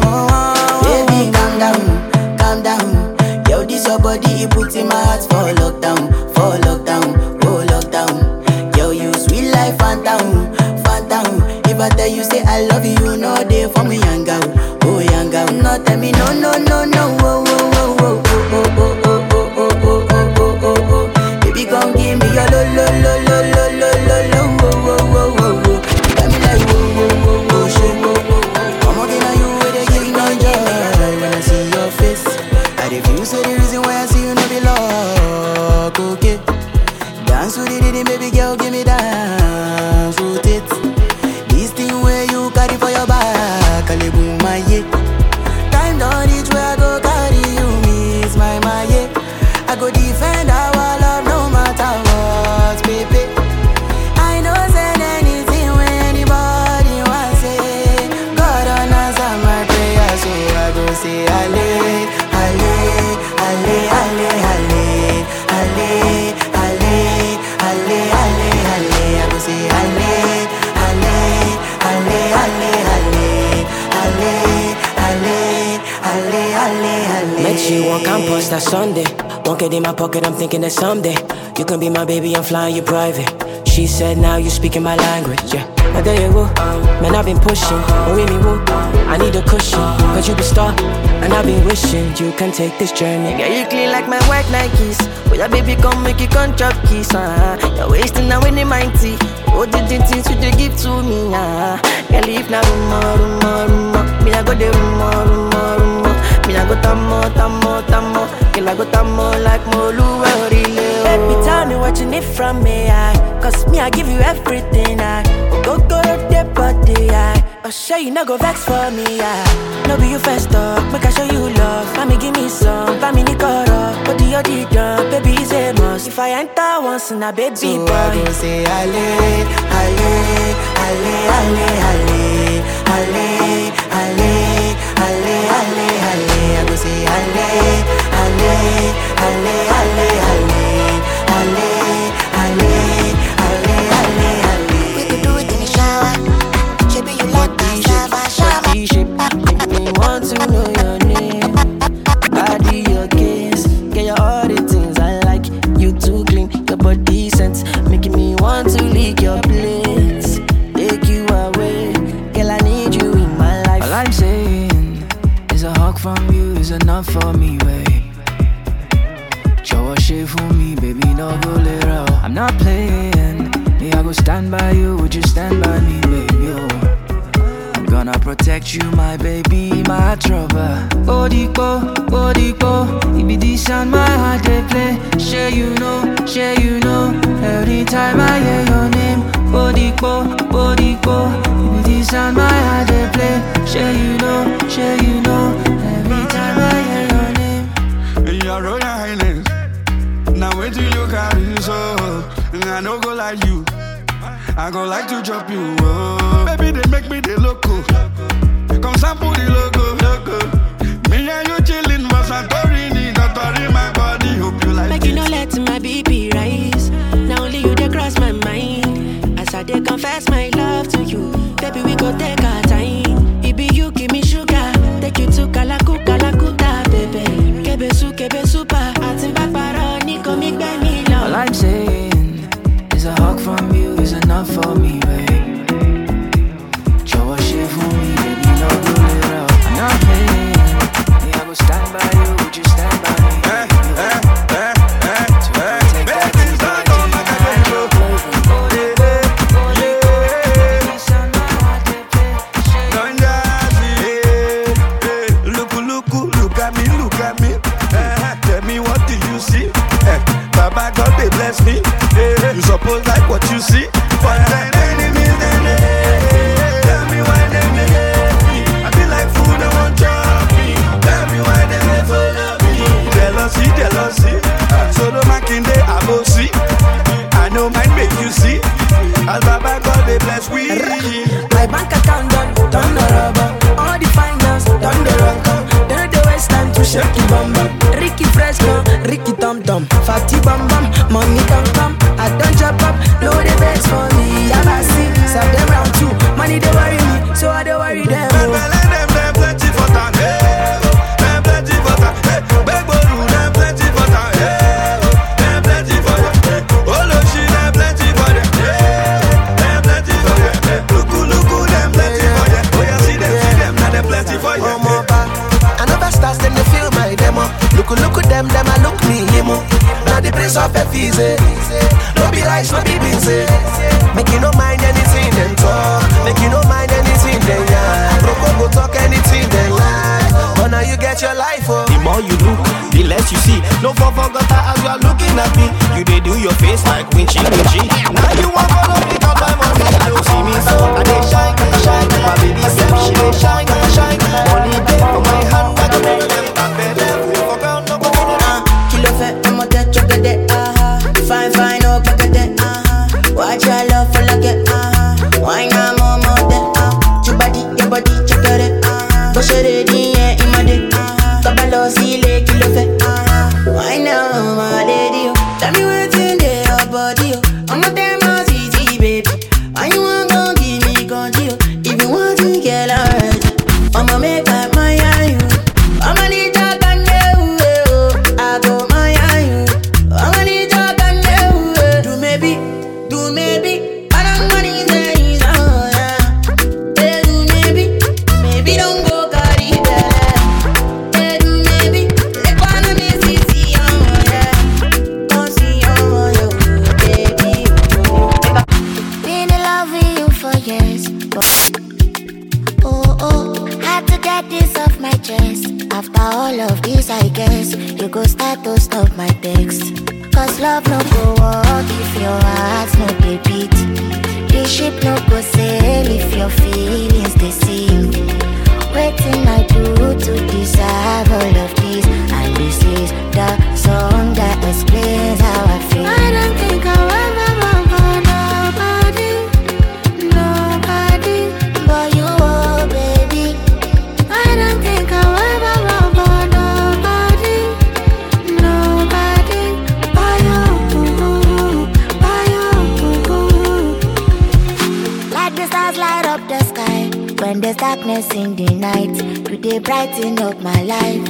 Baby, calm down, calm down. Yo, this your body, it puts in my heart for lockdown, for lockdown, oh lockdown. Yo, you sweet life, phantom, phantom. If I tell you say I love you, no day for me, young girl, oh young girl. No tell me no, no, no, no, oh, oh, oh, oh, oh, oh, oh, oh, oh, oh, oh, oh, oh. Baby, come give me your lo, lo, lo, lo, lo, lo, lo, lo, oh, oh, oh, oh, oh. You got me like whoa, whoa, whoa, whoa, shit, whoa, whoa, whoa. Come on, can I you with a give me joy when I see your face? I refuse to the reason why I see you no be luck, okay? Dance with it, it, baby girl, give me dance with it. This thing where you carry for your back, I live with my yeah. Time don't reach where I go carry you, miss my my yeah. I go defend our love no matter what, baby. I know say anything when anybody wants say. God don't answer my prayer, so I go say Ale, Ale, Ale, Ale, Ale, Ale, Ale, Ale, Ale, Ale. I go say Ale, Ale, Ale, Ale, Ale, Ale, Ale, Ale, Ale. Met you on campus that Sunday. Won't get in my pocket, I'm thinking that someday you can be my baby, I'm flying you private. She said now you speaking my language, yeah. But there you go, man I've been pushing, but with me woo, I need a cushion, cause you be star, and I've been wishing you can take this journey. Yeah, you clean like my white Nikes. Well, your baby come make you come chop kiss, uh You're wasting now when they mighty. Oh, the things you they give to me, uh Girl, if na rumor, rumor, rumor, me I go the rumor, rumor, rumor. Me I go tamo, tamo, tamo. Girl, I go tamo like Molu, really. Baby, tell me what you need from me, I cause me, I give you everything, I go, go, the body, I I'll show you, no go vex for me, I no be you first up, make I show you love. Mommy, give me some, mommy, need koro. But the other done, baby, is a must. If I enter once in a baby so boy, I go say Ale, Ale, Ale, Ale, Ale, Ale, Ale, Ale, Ale, Ale. I go say Ale, Ale, Ale, Ale, Ale, Ale, Ale, Ale, Ale, Ale. We could do it in the shower. Baby, you like that shower, shower. Make me want to know your name. Body, want to lick your plates, take you away. Girl, I need you in my life. All I'm saying is a hug from you is enough for me, babe. Show a shit for me, baby, no go little. I'm not playing, me I go stand by you, would you stand by me, baby? Oh. I'm gonna protect you, my baby, my trouble. Odipo, Odipo, it be this and my heart they play. Sure you know, sure you know. Every time I hear your name, Odipo, Odipo, it be this and my heart they play. Sure you know, sure you know. Every time I hear your name. Your Royal Highness, now wait till you carry so. I no go like you, I go like to drop you. Oh. Baby, they make me the loco. Come sample the logo, logo. Me and you chillin', but Santorini, Santorini, my body. Hope you like Make you no let my B P rise. Now only you they cross my mind. As I they confess my love to you, baby, we go take our time. It be you give me sugar, take you to Kalaku, Kalakuta, baby. Kebesu, Kebesupa, Atimba Paroni, come make me love. All I'm saying is a hug from you is enough for me, babe. Show a shit for me, baby, no do it up. I'm not playing, me I go stand by you, would you stand by me? Eh, eh, eh, eh, eh, baby, start on my control. Don't just see, look, look, look at me, look at me. Eh, tell me what do you see? Eh, Baba God they bless me. Eh, you suppose like what you see, but then enemies then eh, tell me why they hate me. I be like food they won't chop me. Tell me why they dey follow me. Jealousy, jealousy. So the Makinde Abosi. I know mine make you see. As Baba God they bless we. My bank account done, done the rubber. All the finance, done the rubber. Then the waste time to shake the bum bum. Ricky Fresh now, Ricky Tom Tom. Fatty bum bum, money come come. I don't jump up, no the best for me. I have see, serve them round two. Money they worry me, so I don't worry them. Them, them, them plenty for time. Hey, them plenty for time. Hey, big boru, them plenty for time. Hey, them plenty for them. Oh, look, she them plenty for them. Hey, them plenty for them. Look, look, them plenty for them. Oh, you see them, see them, now them plenty for you. I never start them to feel my demo. Look, look at them, them I look me himo. Now the place of a easy. No be rice, no be beans. Make you no mind anything them talk. Make you no mind anything they yeah. Roko go talk anything they like. But now you get your life oh. The more you look, the less you see. No for forgot as you are looking at me. You they do your face like winchy winchy. Now you want follow me cause my money. I don't see me so I they shine, shine. My baby self she they shine, shine. Money there for my hand. I don't know them that baby. For girl no go in it. Kilo fait, I'm a dead chocolate, ah. Fine, fine, oh, back at that, ah. Watch your love for like it, ah. Why not more, more than, ah. Your body, your body, check out it, ah. Push it in, yeah, in my dick, ah. Kabalo, see, le, kilo fait, ah. Why now, my lady, oh. Tell me what's in there, your body, oh. I'm a damn easy, baby. Why you want to give me control? If you want to get alright, I'ma make up my eye, you. I'ma need your I go my eye, I'ma need your gun, do maybe, do maybe, I don't want to say so, yeah. Hey, do maybe, maybe don't go carry that. Hey, do maybe, let one of me see, see, oh, yeah. Come see, oh, yo, baby, oh. Been in love with you for years, but oh, oh, had to get this off my chest. After all of this, I guess you go start to stop my text. Cause love no go walk if your heart no dey beat. The ship no go sail if your feelings they sink. Waiting I do to deserve all of this. And this is the song that explains how I feel. I don't think I'll ever love nobody, nobody but you, oh baby. I don't think I'll ever love nobody, nobody but you, but you. Like the stars light up the sky when there's darkness in the night. You they brighten up my life.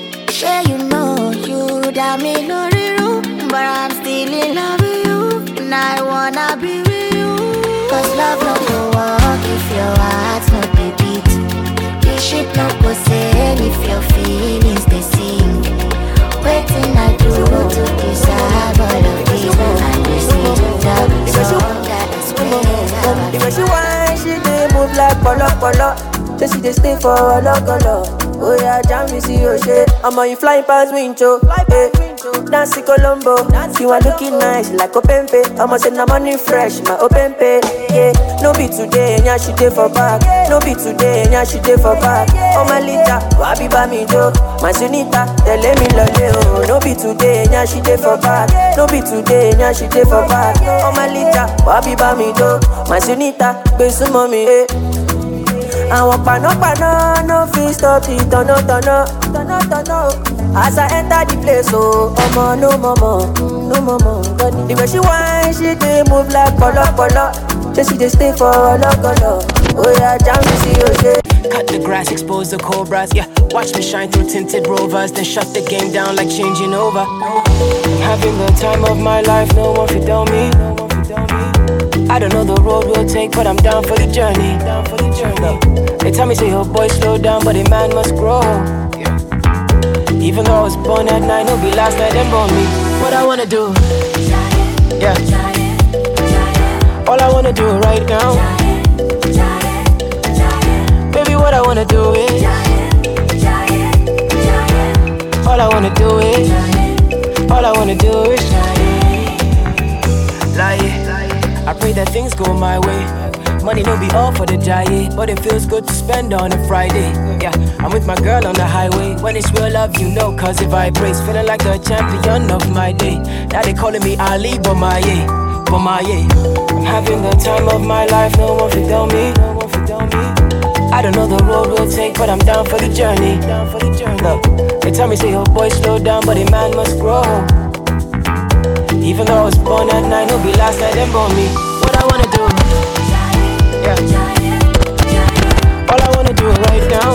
Sure you know you got me no but I'm still in love with you. I wanna be with you. Cause love no go walk if your heart's not be beat. The ship no go sail if your feelings they sing. Waiting I do to deserve all of this. And you see the song that is playing. The way she whine, she dey move like polo polo. Say she dey stay for a long color. Oh yeah, jam me see your shit. I'm on you flying past window. Hey, Nancy Colombo. You are looking nice like open pay. I'ma send the money fresh, my open pay. Yeah, no be today, yeah she dey for back. No be today, yeah she dey for back. Oh my lita, wabi ba mi do. My sunita, tell me lole oh. No be today, yeah she dey for back. No be today, yeah she dey for back. Oh my lita, wabi ba mi do. My sunita, be some mommy eh. I want pano pano, no fee stop it, tono tono, tono tono. As I enter the place, oh, oh no mama, no mama. The way she whine, she dey move like polo polo. Say she dey stay for a long color. Oh yeah, jam me see your shit. Cut the grass, expose the cobras, yeah. Watch me shine through tinted rovers, then shut the game down like changing over. I'm having the time of my life, no one fit tell me. I don't know the road we'll take, but I'm down for the journey. Down for the journey. They tell me say, oh boy, slow down, but a man must grow. Yeah. Even though I was born at night, no be last night them born me. What I wanna do? Yeah. All I wanna do right now. Baby, what I wanna do is. All I wanna do is. All I wanna do is. Lie. I pray that things go my way. Money no be all for the diet, but it feels good to spend on a Friday. Yeah, I'm with my girl on the highway. When it's real love, you know, cause it vibrates. Feeling like the champion of my day. Now they calling me Ali Bomaye, Bomaye. I'm having the time of my life, no one can tell me. No one can tell me. I don't know the road we'll take, but I'm down for the journey. Down for the journey. Look, they tell me say, oh boy, slow down, but a man must grow. Even though I was born at night, no be last night them born me. What I wanna do? Yeah. All I wanna do right now.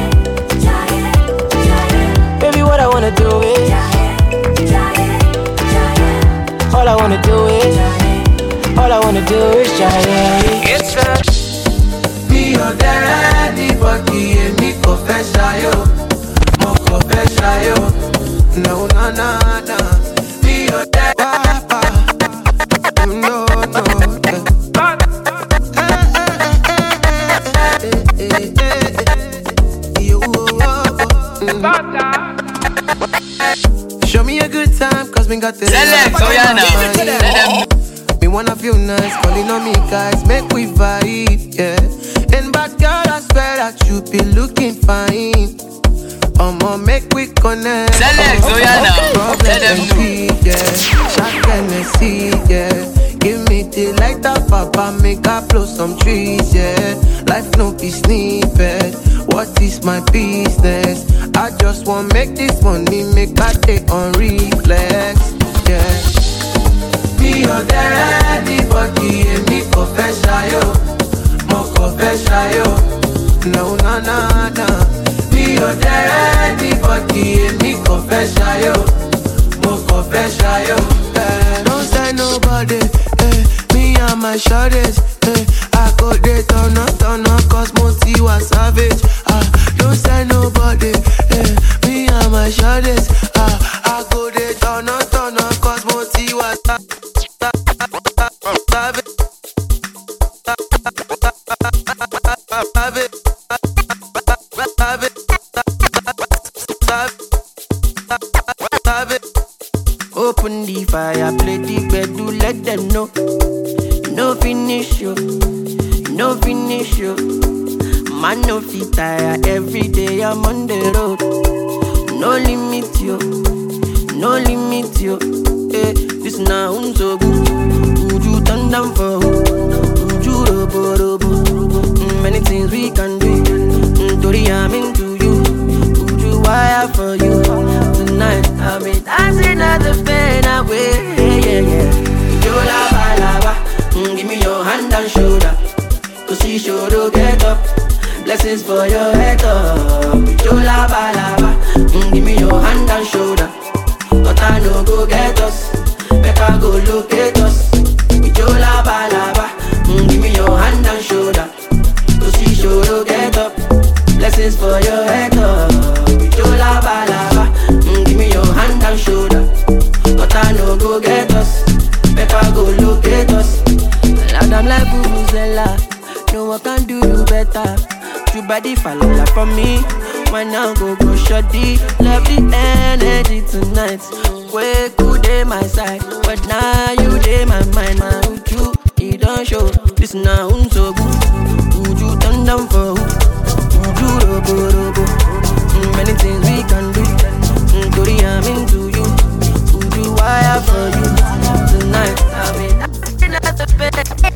Baby, what I wanna do is. All I wanna do is. All I wanna do is try. It's a me or daddy, but me me confess yo, mo confess yo. No, no, no, no. Me or daddy. No, no, show me a good time, cause we got the Select, oh yeah, now. Me wanna feel nice, calling on me guys, make we vibe, yeah. And bad girl, I swear that you be looking fine. I'ma make we connect. Select, oh yeah, now. Tell them no. Yeah, shot Tennessee, yeah. Give me the light up, papa, make I blow some trees, yeah. Life no be snippet, what is my business? I just want make this money, make I take on reflex, yeah. Me or daddy, but me me confess yo, mo confess yo. No, no, no, no. Me or daddy, but me me confess yo, mo confess yo. Eh, don't say nobody. And my shorties, eh, I go there, turn up, turn up, cause Monty was savage. Ah, don't say nobody, eh, me and my shorties, ah, I go there, turn up, turn up, cause Monty was savage. Open the fire, play the bed, do let them know. No finish you, no finish you. Man no fit tire, every day I'm on the road. No limit you, no limit you. Eh, this now so good. Would you turn down for who? Would you robo robo? Many things we can do. Tori, I'm into you. Would you wire for you? Tonight I'll be dancing at the bed away. Yeah, yeah. You lava lava. Mm, give me your hand and shoulder, cause she sure to get up. Blessings for your head up. You lava lava. Mm, give me your hand and shoulder, but I no go get us. Better go locate us. Zella. No one can do you better. You body follow like from me. Why now go go shoddy? Love the energy tonight. Way good day my side, but now you day my mind. My you, you don't show. This now so good. Would you turn down for who? Would you robo robo? Mm, many things we can do. Mm, Tori, I'm into you. Would you wire for you tonight? I'll be knocking at the bed.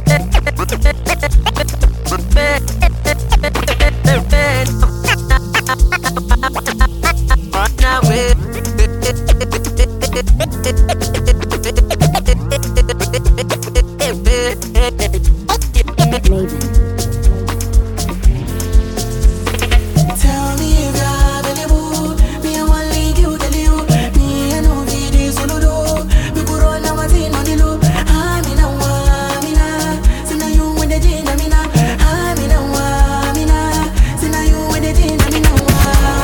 Run away. Tell me if you have any mood. Me, I want leave you, tell you. Me, I know we did solo do. We could run now and see no the loop. I'm in a war, I'm in a. See now you with the gin, I'm in a. I'm in a war, I'm in a. See now you with the gin, I'm in a war.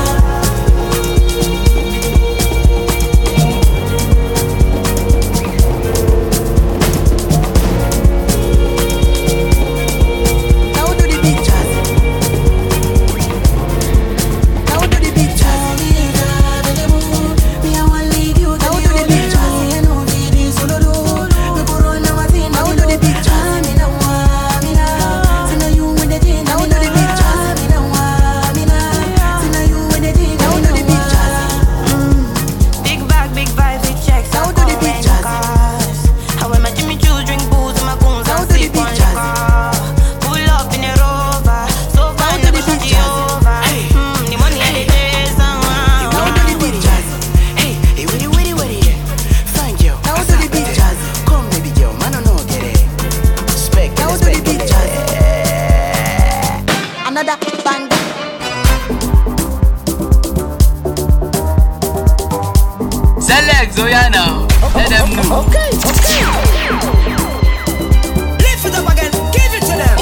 Select Zoyana. Let them know. Okay, okay. Lift it up again. Give it to them.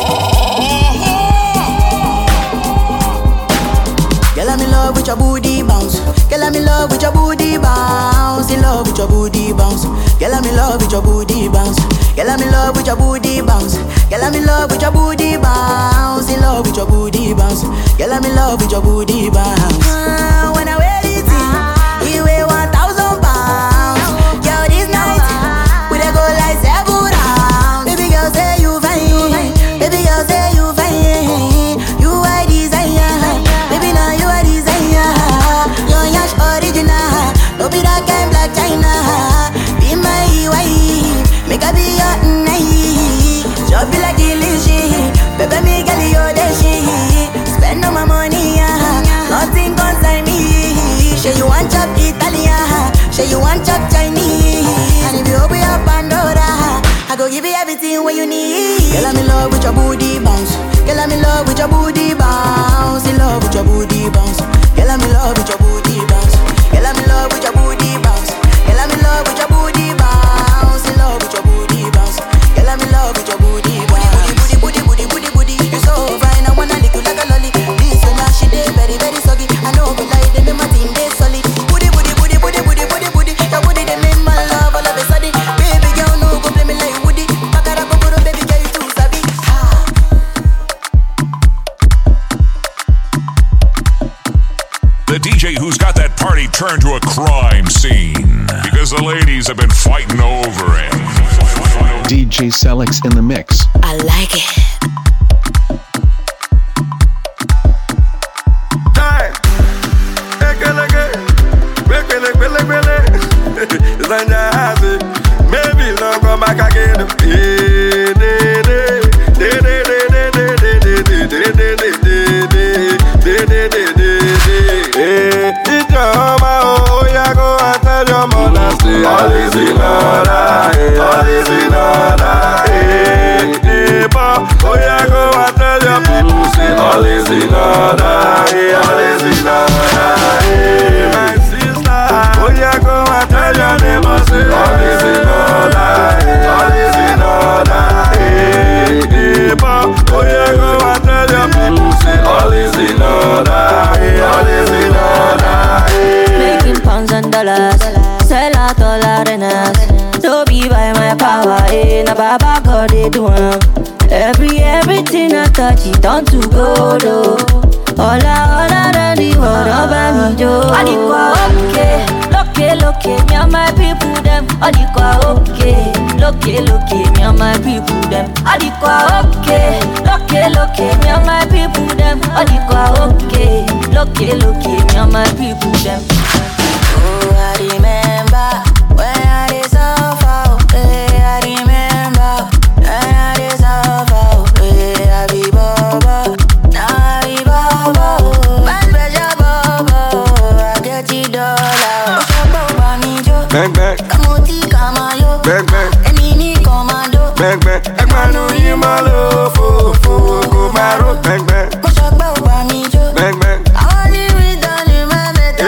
Girl, I'm in love with your booty bounce. Girl, I'm in love with your booty bounce. In love with your booty bounce. Girl, I'm in love with your booty bounce. Girl, I'm in love with your booty bounce. Girl, I'm in love with your booty bounce. In love with your booty bounce. Girl, I'm in love with your booty bounce. Uh, when I wear it, you weigh one thousand pounds. Girl, this night we dey go like seven rounds. Baby girl, say you fine. Baby girl, say you fine. You are desire. Baby, now you are desire. Your yash original. Don't be that kind black China. Be my wife. Make I be your night. Just be like illusion. Baby, me girl, you're the shit. Spend all my money, yeah. Nothing concern me. Say you want chop Italian. Say you want chop Chinese. And if you open up Pandora, I go give you everything what you need. Girl, I'm in love with your booty bounce. Girl, I'm in love with your booty bounce. In love with your booty bounce. Girl, I'm in love with your booty bounce. Girl, I'm in love with your booty bounce. Girl, I'm in love with your booty bounce. In love with your booty bounce. Girl, I'm in love with your booty bounce. Booty, booty, booty, booty, booty, booty. You so fine, I wanna lick you like a lolly. This one, she dey very, very soggy. I know go lie, they make my team dey solid. Booty, booty, booty, booty, booty, booty, booty. Your booty they make my love all of a sudden. Baby girl, no go play me like Woody. Bakara go go, baby girl, you too savvy. The D J who's got that party turned to a crime scene because the ladies have been fighting over him. D J Selix in the mix. I like it. Time. It's on the house. Maybe long come back again. It's your mama, oh, yeah, go and tell your mother. Say, all is in order, all is in order. Hey, oh, yeah, go and tell your people. Say, all is in order, all is in order. My sister, oh, yeah, go and tell your neighbor. Say, all is in order, all is in order. Hey, oh, yeah, go and tell your people. Say, all is in order, all is in order. Making pounds and dollars, sell out all arenas. Don't be by my power, eh? Na Baba God they do 'em. Every, everything I touch, it turn to gold, oh. Hola, hola, ready, what about me, Joe? Anikwa, okay, loke, loke, me and my people, them. Anikwa, okay, loke, loke, me and my people, them. Anikwa, okay, loke, loke, me and my people, them. Anikwa, okay, loke, loke, me and my people, them. Oh, I remember when I was suffer, hey, I remember when I was suffer, hey, I be Baba, now I be Baba, my special Baba, I get it dollar. Bang bang, Kamoti kamayo, bang bang, Emini commando, bang bang. Ekmanu yimalo, fo fo go maro, bang bang, Moshokba ubamijo, bang bang. I only read on you, my better,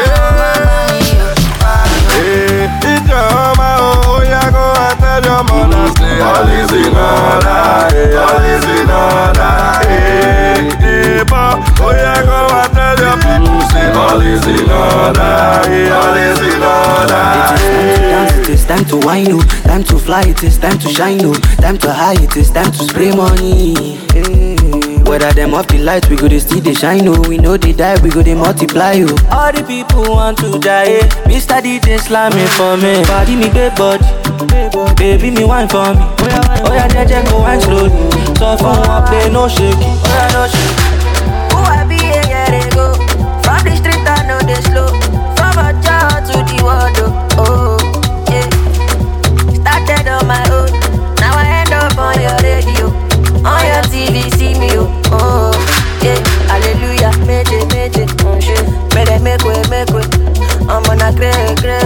Hey, it's your mama, oh yeah, go and tell your mother, say all is in order, all is in order. Hey, hey, ba, oh yeah, go and tell your people, say all is in order, all is in order. It is time to wine, oh, time to fly, it is time to shine, oh, time to high, it is time to spray money. Hey. Whether them off the lights, we go to see the shine, oh, we know they die, we go to multiply, oh. All the people want to die, Mister D J slamming for me. Body me big body, baby me wine for me. Oh yeah, Jeje go wine slowly, so for one play no shaky, oh yeah no shaky. Who I be a year ago, from the street I know they slow, from a child to the world, oh. Started on my own, now I end up on your radio, on your T V, see me, oh, oh yeah, hallelujah, meje, meje, oh shit, make make way, make way, I'm on a great, great,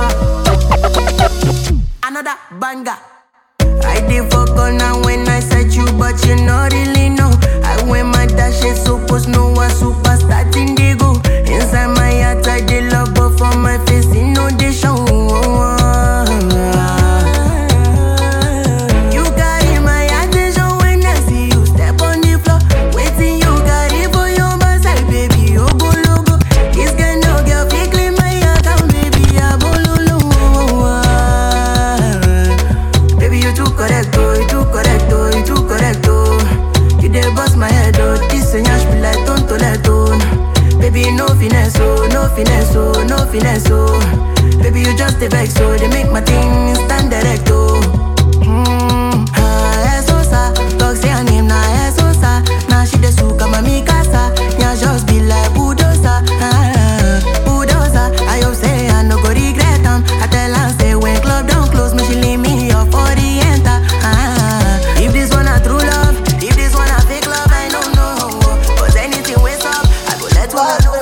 another banger. I did fuck on now when I said you, but you not really know. I wear my dash, it's supposed no one superstar indigo. Inside my heart, I did love, but for my face, you know they show. Baby, no finesse, oh, no finesse, oh, no finesse, oh. Baby, you just a vex, so they make my thing stand direct, oh. Hmm, ah, esosa, dog say her name, na esosa. Now she the suka, mami casa. Yeah, just be like bulldozer, ah, bulldozer. I hope say I no go regret them. I tell her say when club don't close, me she leave me up for the enter, ah. If this one a true love, if this one a fake love, I don't know. But anything waits up, I go let one know.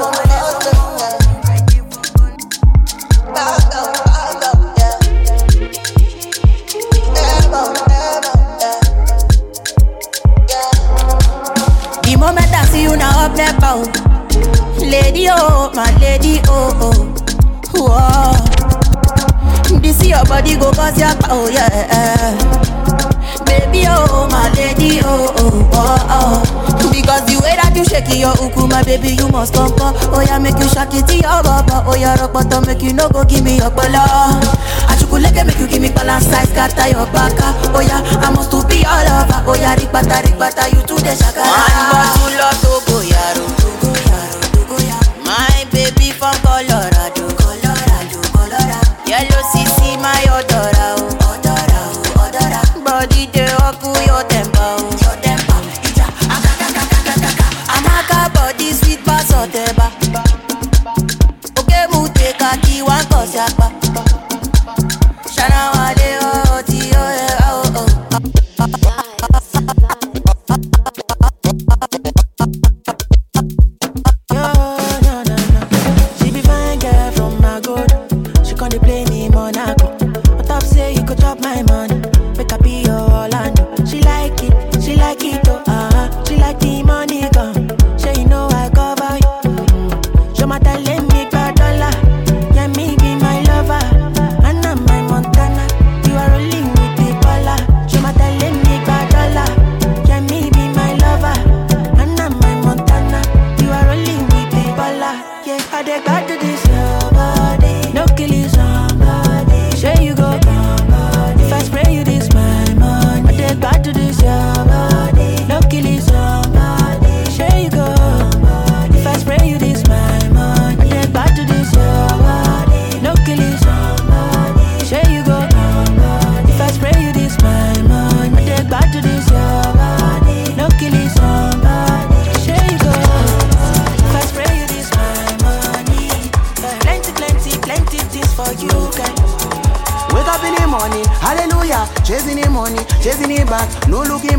The moment I see you now up there, bow. Lady, oh, my lady, oh, oh, oh. This your body go cause your power, yeah. Baby, oh, my lady, oh, oh, oh, oh. Because the way that you shake your uku, my baby, you must come, come. Oh, yeah, make you shake it to your baba. Oh, yeah, rock bottom, make you no go give me your bala. Achukuleke, make you give me balance size, scatter your baka. Oh, yeah, I must to be all over. Oh, yeah, rikbata, rikbata, you to the shaka. One bottle of Togo, yaro, Togo, yaro, Togo, yaro. My baby from Colorado, Colorado, Colorado. Yellow C C, my odora, oh, odora, oh, odora. Body de oku, your temper, oh, your temper. Ija, akaka, akaka, akaka. Amaka body sweet pass oteba. Okay, mute kaki one cause yakpa. Shana wale oh, ti oh, eh, oh, oh. She be fine girl from Nagoda. She can't play me Monaco. On top say you could drop my money. Make her be your Orlando. She like it, she like it, oh, uh-huh. She like the money gone. She you know I cover you. Mm-hmm. Show my talent, make a dollar. Yeah, me be my lover. And I'm my Montana. You are rolling with the baller. Show my talent, make a dollar. Yeah, me be my lover. And I'm my Montana. You are rolling with the baller. Yeah, I dey got to this nobody. No killing somebody. Say you go somebody. If I spray you this my money. I dey got to this nobody.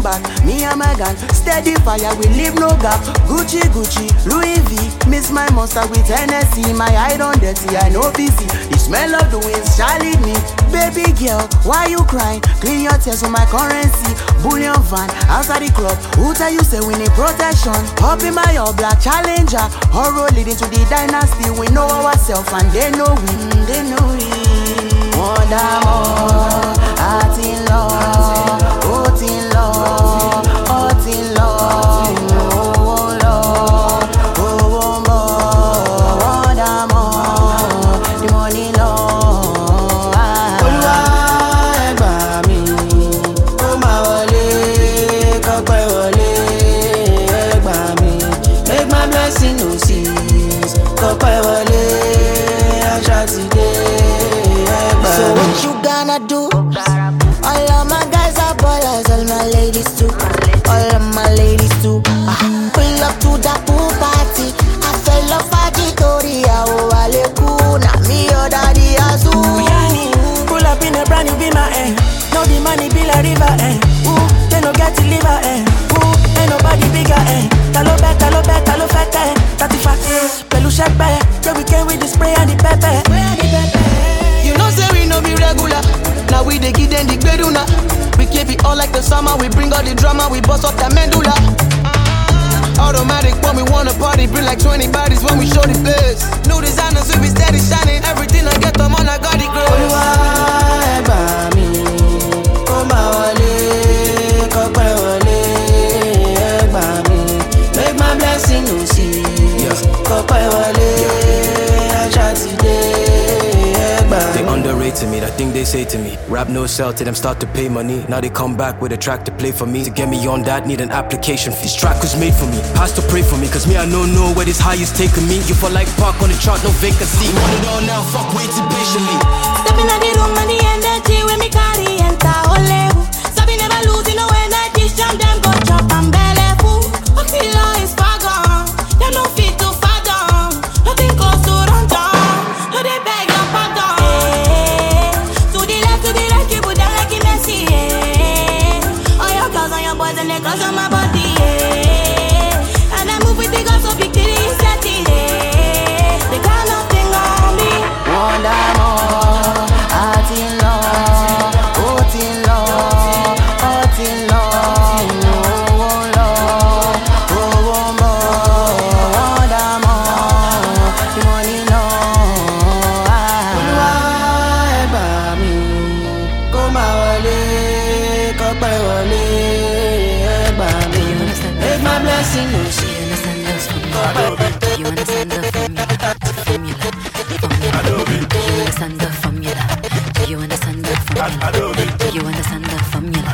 back, me and my gang. Steady fire, we leave no gap. Gucci, Gucci, Louis V. Miss my monster with Hennessy. My eye don't dirty, I know busy. The smell of the winds shall lead me. Baby girl, why you crying? Clean your tears with my currency. Bullion van, outside the club. Who tell you say we need protection? Up in my all black challenger. Horror leading to the dynasty. We know ourselves and they know we. Mm, they know we. Wonder more, heart in love, heart in love, heart in love, oh Lord, oh more, wonder more, the money Lord. Olúwa ẹ gbà mí, ó máa wọlé, kọ́pẹ́ wọlé, ẹ gbà mí, make my blessing no cease, kọ́pẹ́ wọlé, àṣà ti dé. So what you gonna do? All of my guys are ballers, all my ladies too. All of my ladies too. Ah, pull up to the pool party. I fell off at the Toria, oh Alekuna, me your daddy Azu. Pull up in a brand new be my eh. No the money be like river eh. Ooh, they no get to liver eh. Ooh, ain't nobody bigger eh. Talo bet, talo bet, talo fete eh. Tati fati, pelu shepe. Yeah, we came with the spray and the pepper. You know say we no be regular. Now we dey give them the beduna. We keep it all like the summer. We bring all the drama. We bust up the medulla. Automatic when we wanna party. Bring like twenty bodies when we show the place. New designers we be steady shining. Everything I get them on I got it grow. Olúwa ẹ gbà mí, kó má wọlé, kọ́pẹ́ wọlé, ẹ gbà mí. Make my blessing no cease. Kọ́pẹ́ wọlé, àṣà ti dé. They underrated me, that thing they say to me. Rap no sell till them start to pay money. Now they come back with a track to play for me. To get me on that, need an application. This track was made for me. Pastor pray for me, cause me I don't know where this high is taking me. You feel like park on the chart, no vacancy. Want it all now, fuck waiting patiently. Stepping out the room and the energy when me carry enter ole. Sabi never losing no energy. Jam them go chop and belly full. Oxyla is far gone. Them no fit to far down. Nothing close to run down. No they beg your pardon. And they close on my body, yeah. And I move with the guns so big till it's setting, yeah. They got nothing on me. Wonder more, heart in love, heart in love, heart in love, oh Lord, oh more, wonder more, the money Lord. Olúwa ẹ gbà mí, kó má wọlé, kọ́pẹ́ wọlé. Blessing no see. You understand the formula? Formula. Do you understand the formula? Do you understand the formula? Do you understand the formula?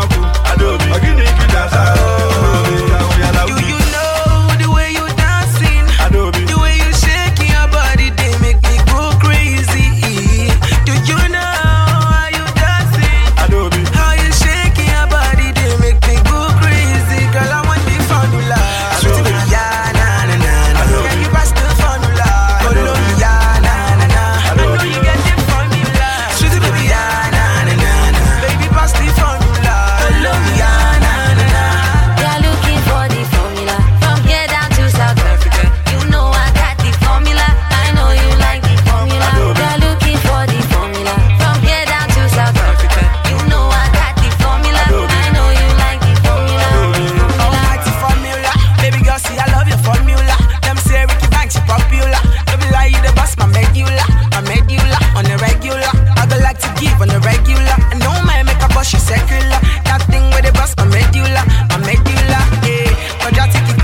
Do you know the way you dancing?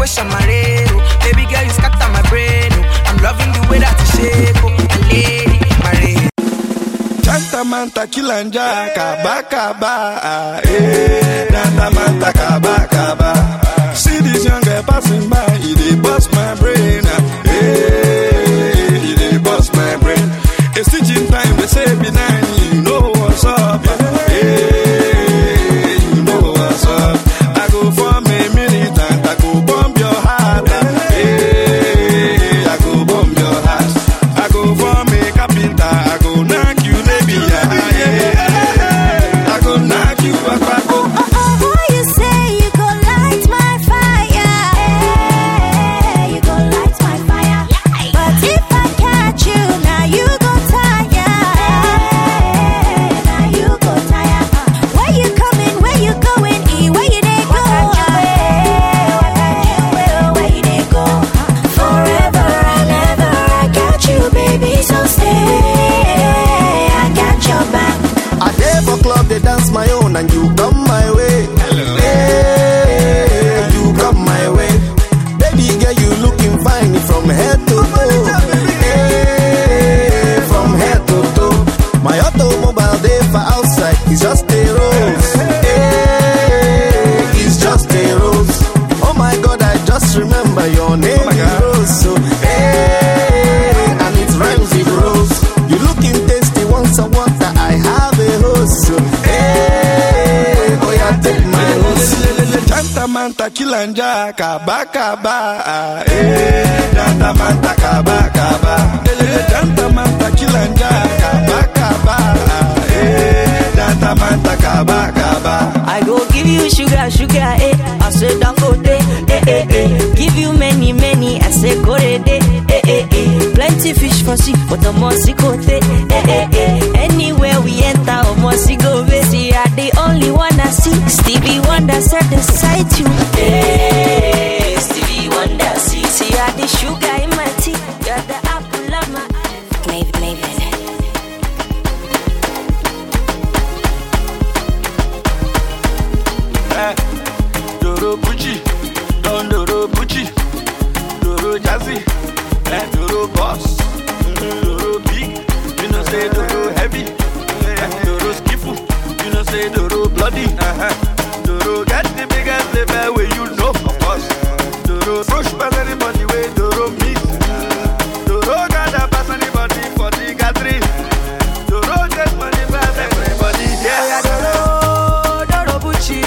situation, my rero. Baby girl, you scatter my brain. Oh. I'm loving the way that you shake, oh. And lady, my rero. Chanta manta kilanja kaba kaba, eh. Chanta manta kaba kaba. See this young girl passing by, it dey bust my brain, eh. It dey bust my brain. It's teaching time, they say be nine, you know what's up, eh. You know what's up. I go for me minute and I go bomb your heart, eh. I go bomb your heart. I go for me carpenter, I go knock you, baby, yeah. I go knock you, I go. Oh, you say you go light my fire, eh, you go light my fire. But if I catch you, now you go tire, eh, now you go tire. Where you coming, where you going, e, where you dey go? Where you dey go? Forever and ever, I got you, baby, so stay. I got your back. I day for club, they dance my own, and you come my way. Hey, you come my way. Baby girl, you looking fine from head to toe. Hey, from head to toe. My automobile day for outside is just a rose. Hey, it's just a rose. Oh my God, I just remember your name is Rose. So hey, and it rhymes with rose. You looking tasty, once I want that I have a hose. So hey, boy, I take my hose. Chanta manta kilanja kaba kaba, eh. Chanta manta kaba kaba. Chanta manta kilanja kaba kaba, eh. Chanta manta kaba kaba. I go give you sugar, sugar, eh. I say don't go there, eh, eh, eh. Give you many, many, I say go there, eh, eh, eh. Plenty fish for sea, but the mossy coat, eh, eh, eh. Anywhere we enter, or mossy go, eh. See, I the only one I see. Stevie Wonder said the sight you, eh. Stevie Wonder see, see, I the sugar in my tea, you're the apple of my eye. Maven, Maven. Eh, Doro Bucci, Don Doro Bucci, Doro Jazzy, eh, Doro Boss, Doro Big, you know say Doro Heavy, eh, Doro Skiffle, you know say Doro Bloody, uh-huh. Doro get the biggest liver where you know of us. Doro push past anybody where Doro meet. Doro gather pass anybody for the gathering. Doro get money pass everybody, yeah. Doro, Doro Bucci,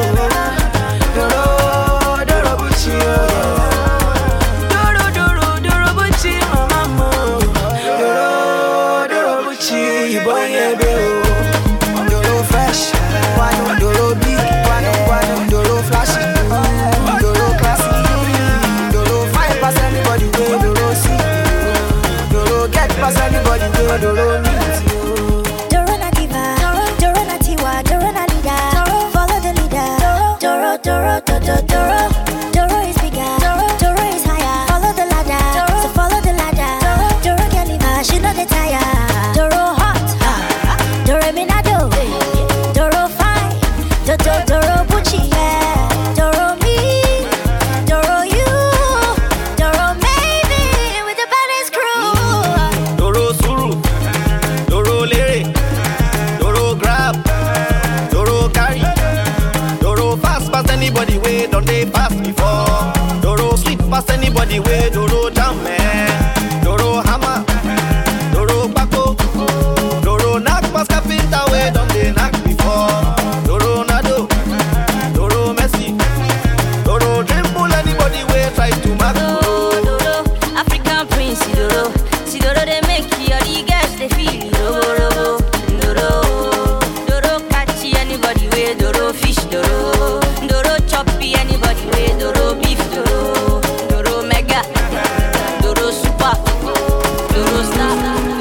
Doro, Doro Bucci, Doro, Doro, Doro Bucci, mama, Doro, Doro Bucci, boy, yeah, bro. Doro fresh, one Doro big, one one Doro flash, Doro classy, Doro five pass anybody way Doro see, Doro get pass anybody way Doro meet you. Doro na diva, Doro na tiwa, Doro na leader. Follow the leader. Doro, Doro, Doro, Doro. Doro is bigger. Doro is higher. Follow the ladder. So follow the ladder. Doro can leave her, she know the tire. Doro hot, Doro minado. Doro fine, Doro Doro Bucci, yeah. Doro me, Doro you, Doro maybe with the baddest crew. Doro Suru, Doro Lere, Doro Grab, Doro Carry, Doro Fast past anybody way, don't they pass before. Doro Sweet past anybody way, Doro Jam, man. Doro Hammer, Doro Paco, Doro Knock past Capita way, don't they knock before. Doro Nado, Doro Messi, Doro Dribble anybody way, try to mark Doro. Doro, African Prince, Doro. See Doro, they make you, all the girls, they feel you. Doro, Doro, Doro catchy anybody way, Doro fish, Doro. Doro choppy anybody way, Doro beef, Doro. Doro mega, Doro super, Doro star.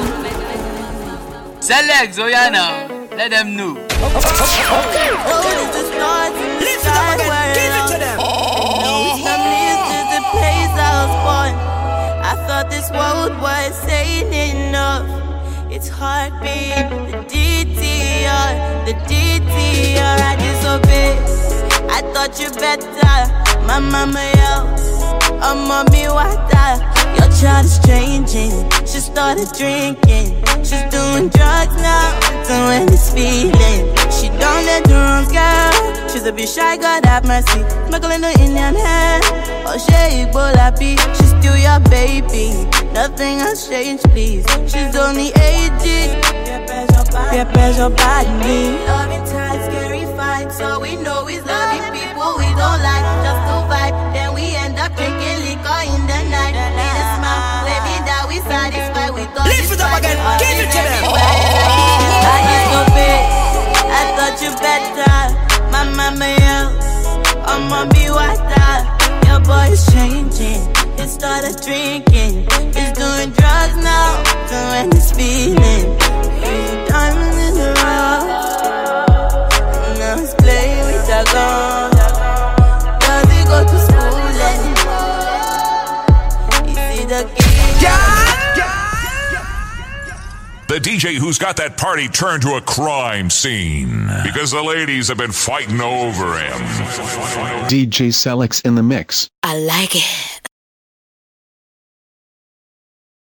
Select Zoyana, let them know. Lift it up again, give it to them. The place I was born. I thought this world was saying enough. It's heartbeat, the D T R, the D T R. I disobey. I thought you better. My mama yells, oh mommy water. Your child is changing. She started drinking. She's doing drugs now, doing this feeling. She don't let the wrong girl. She's a bit shy, God have mercy. Smuggling the Indian hand. Oh she Ebola be. She's still your baby. Nothing has changed, please. She's only eighteen. Peer pressure bad me. Loving tight, scary fight. So we know he's loving people we don't like. Just to vibe. Then we end up drinking liquor in the night. Need a smile. Maybe that we satisfied with all Lift it up again. Give it to them. I used to be. I thought you better. My mama yells, oh mommy water. Your boy is changing. He started drinking. He's doing drugs now, doing this feeling. Diamond in the rough. Now he's playing with a gun. Does he go to school and you see the kid? The D J who's got that party turned to a crime scene because the ladies have been fighting over him. D J Selix in the mix. I like it.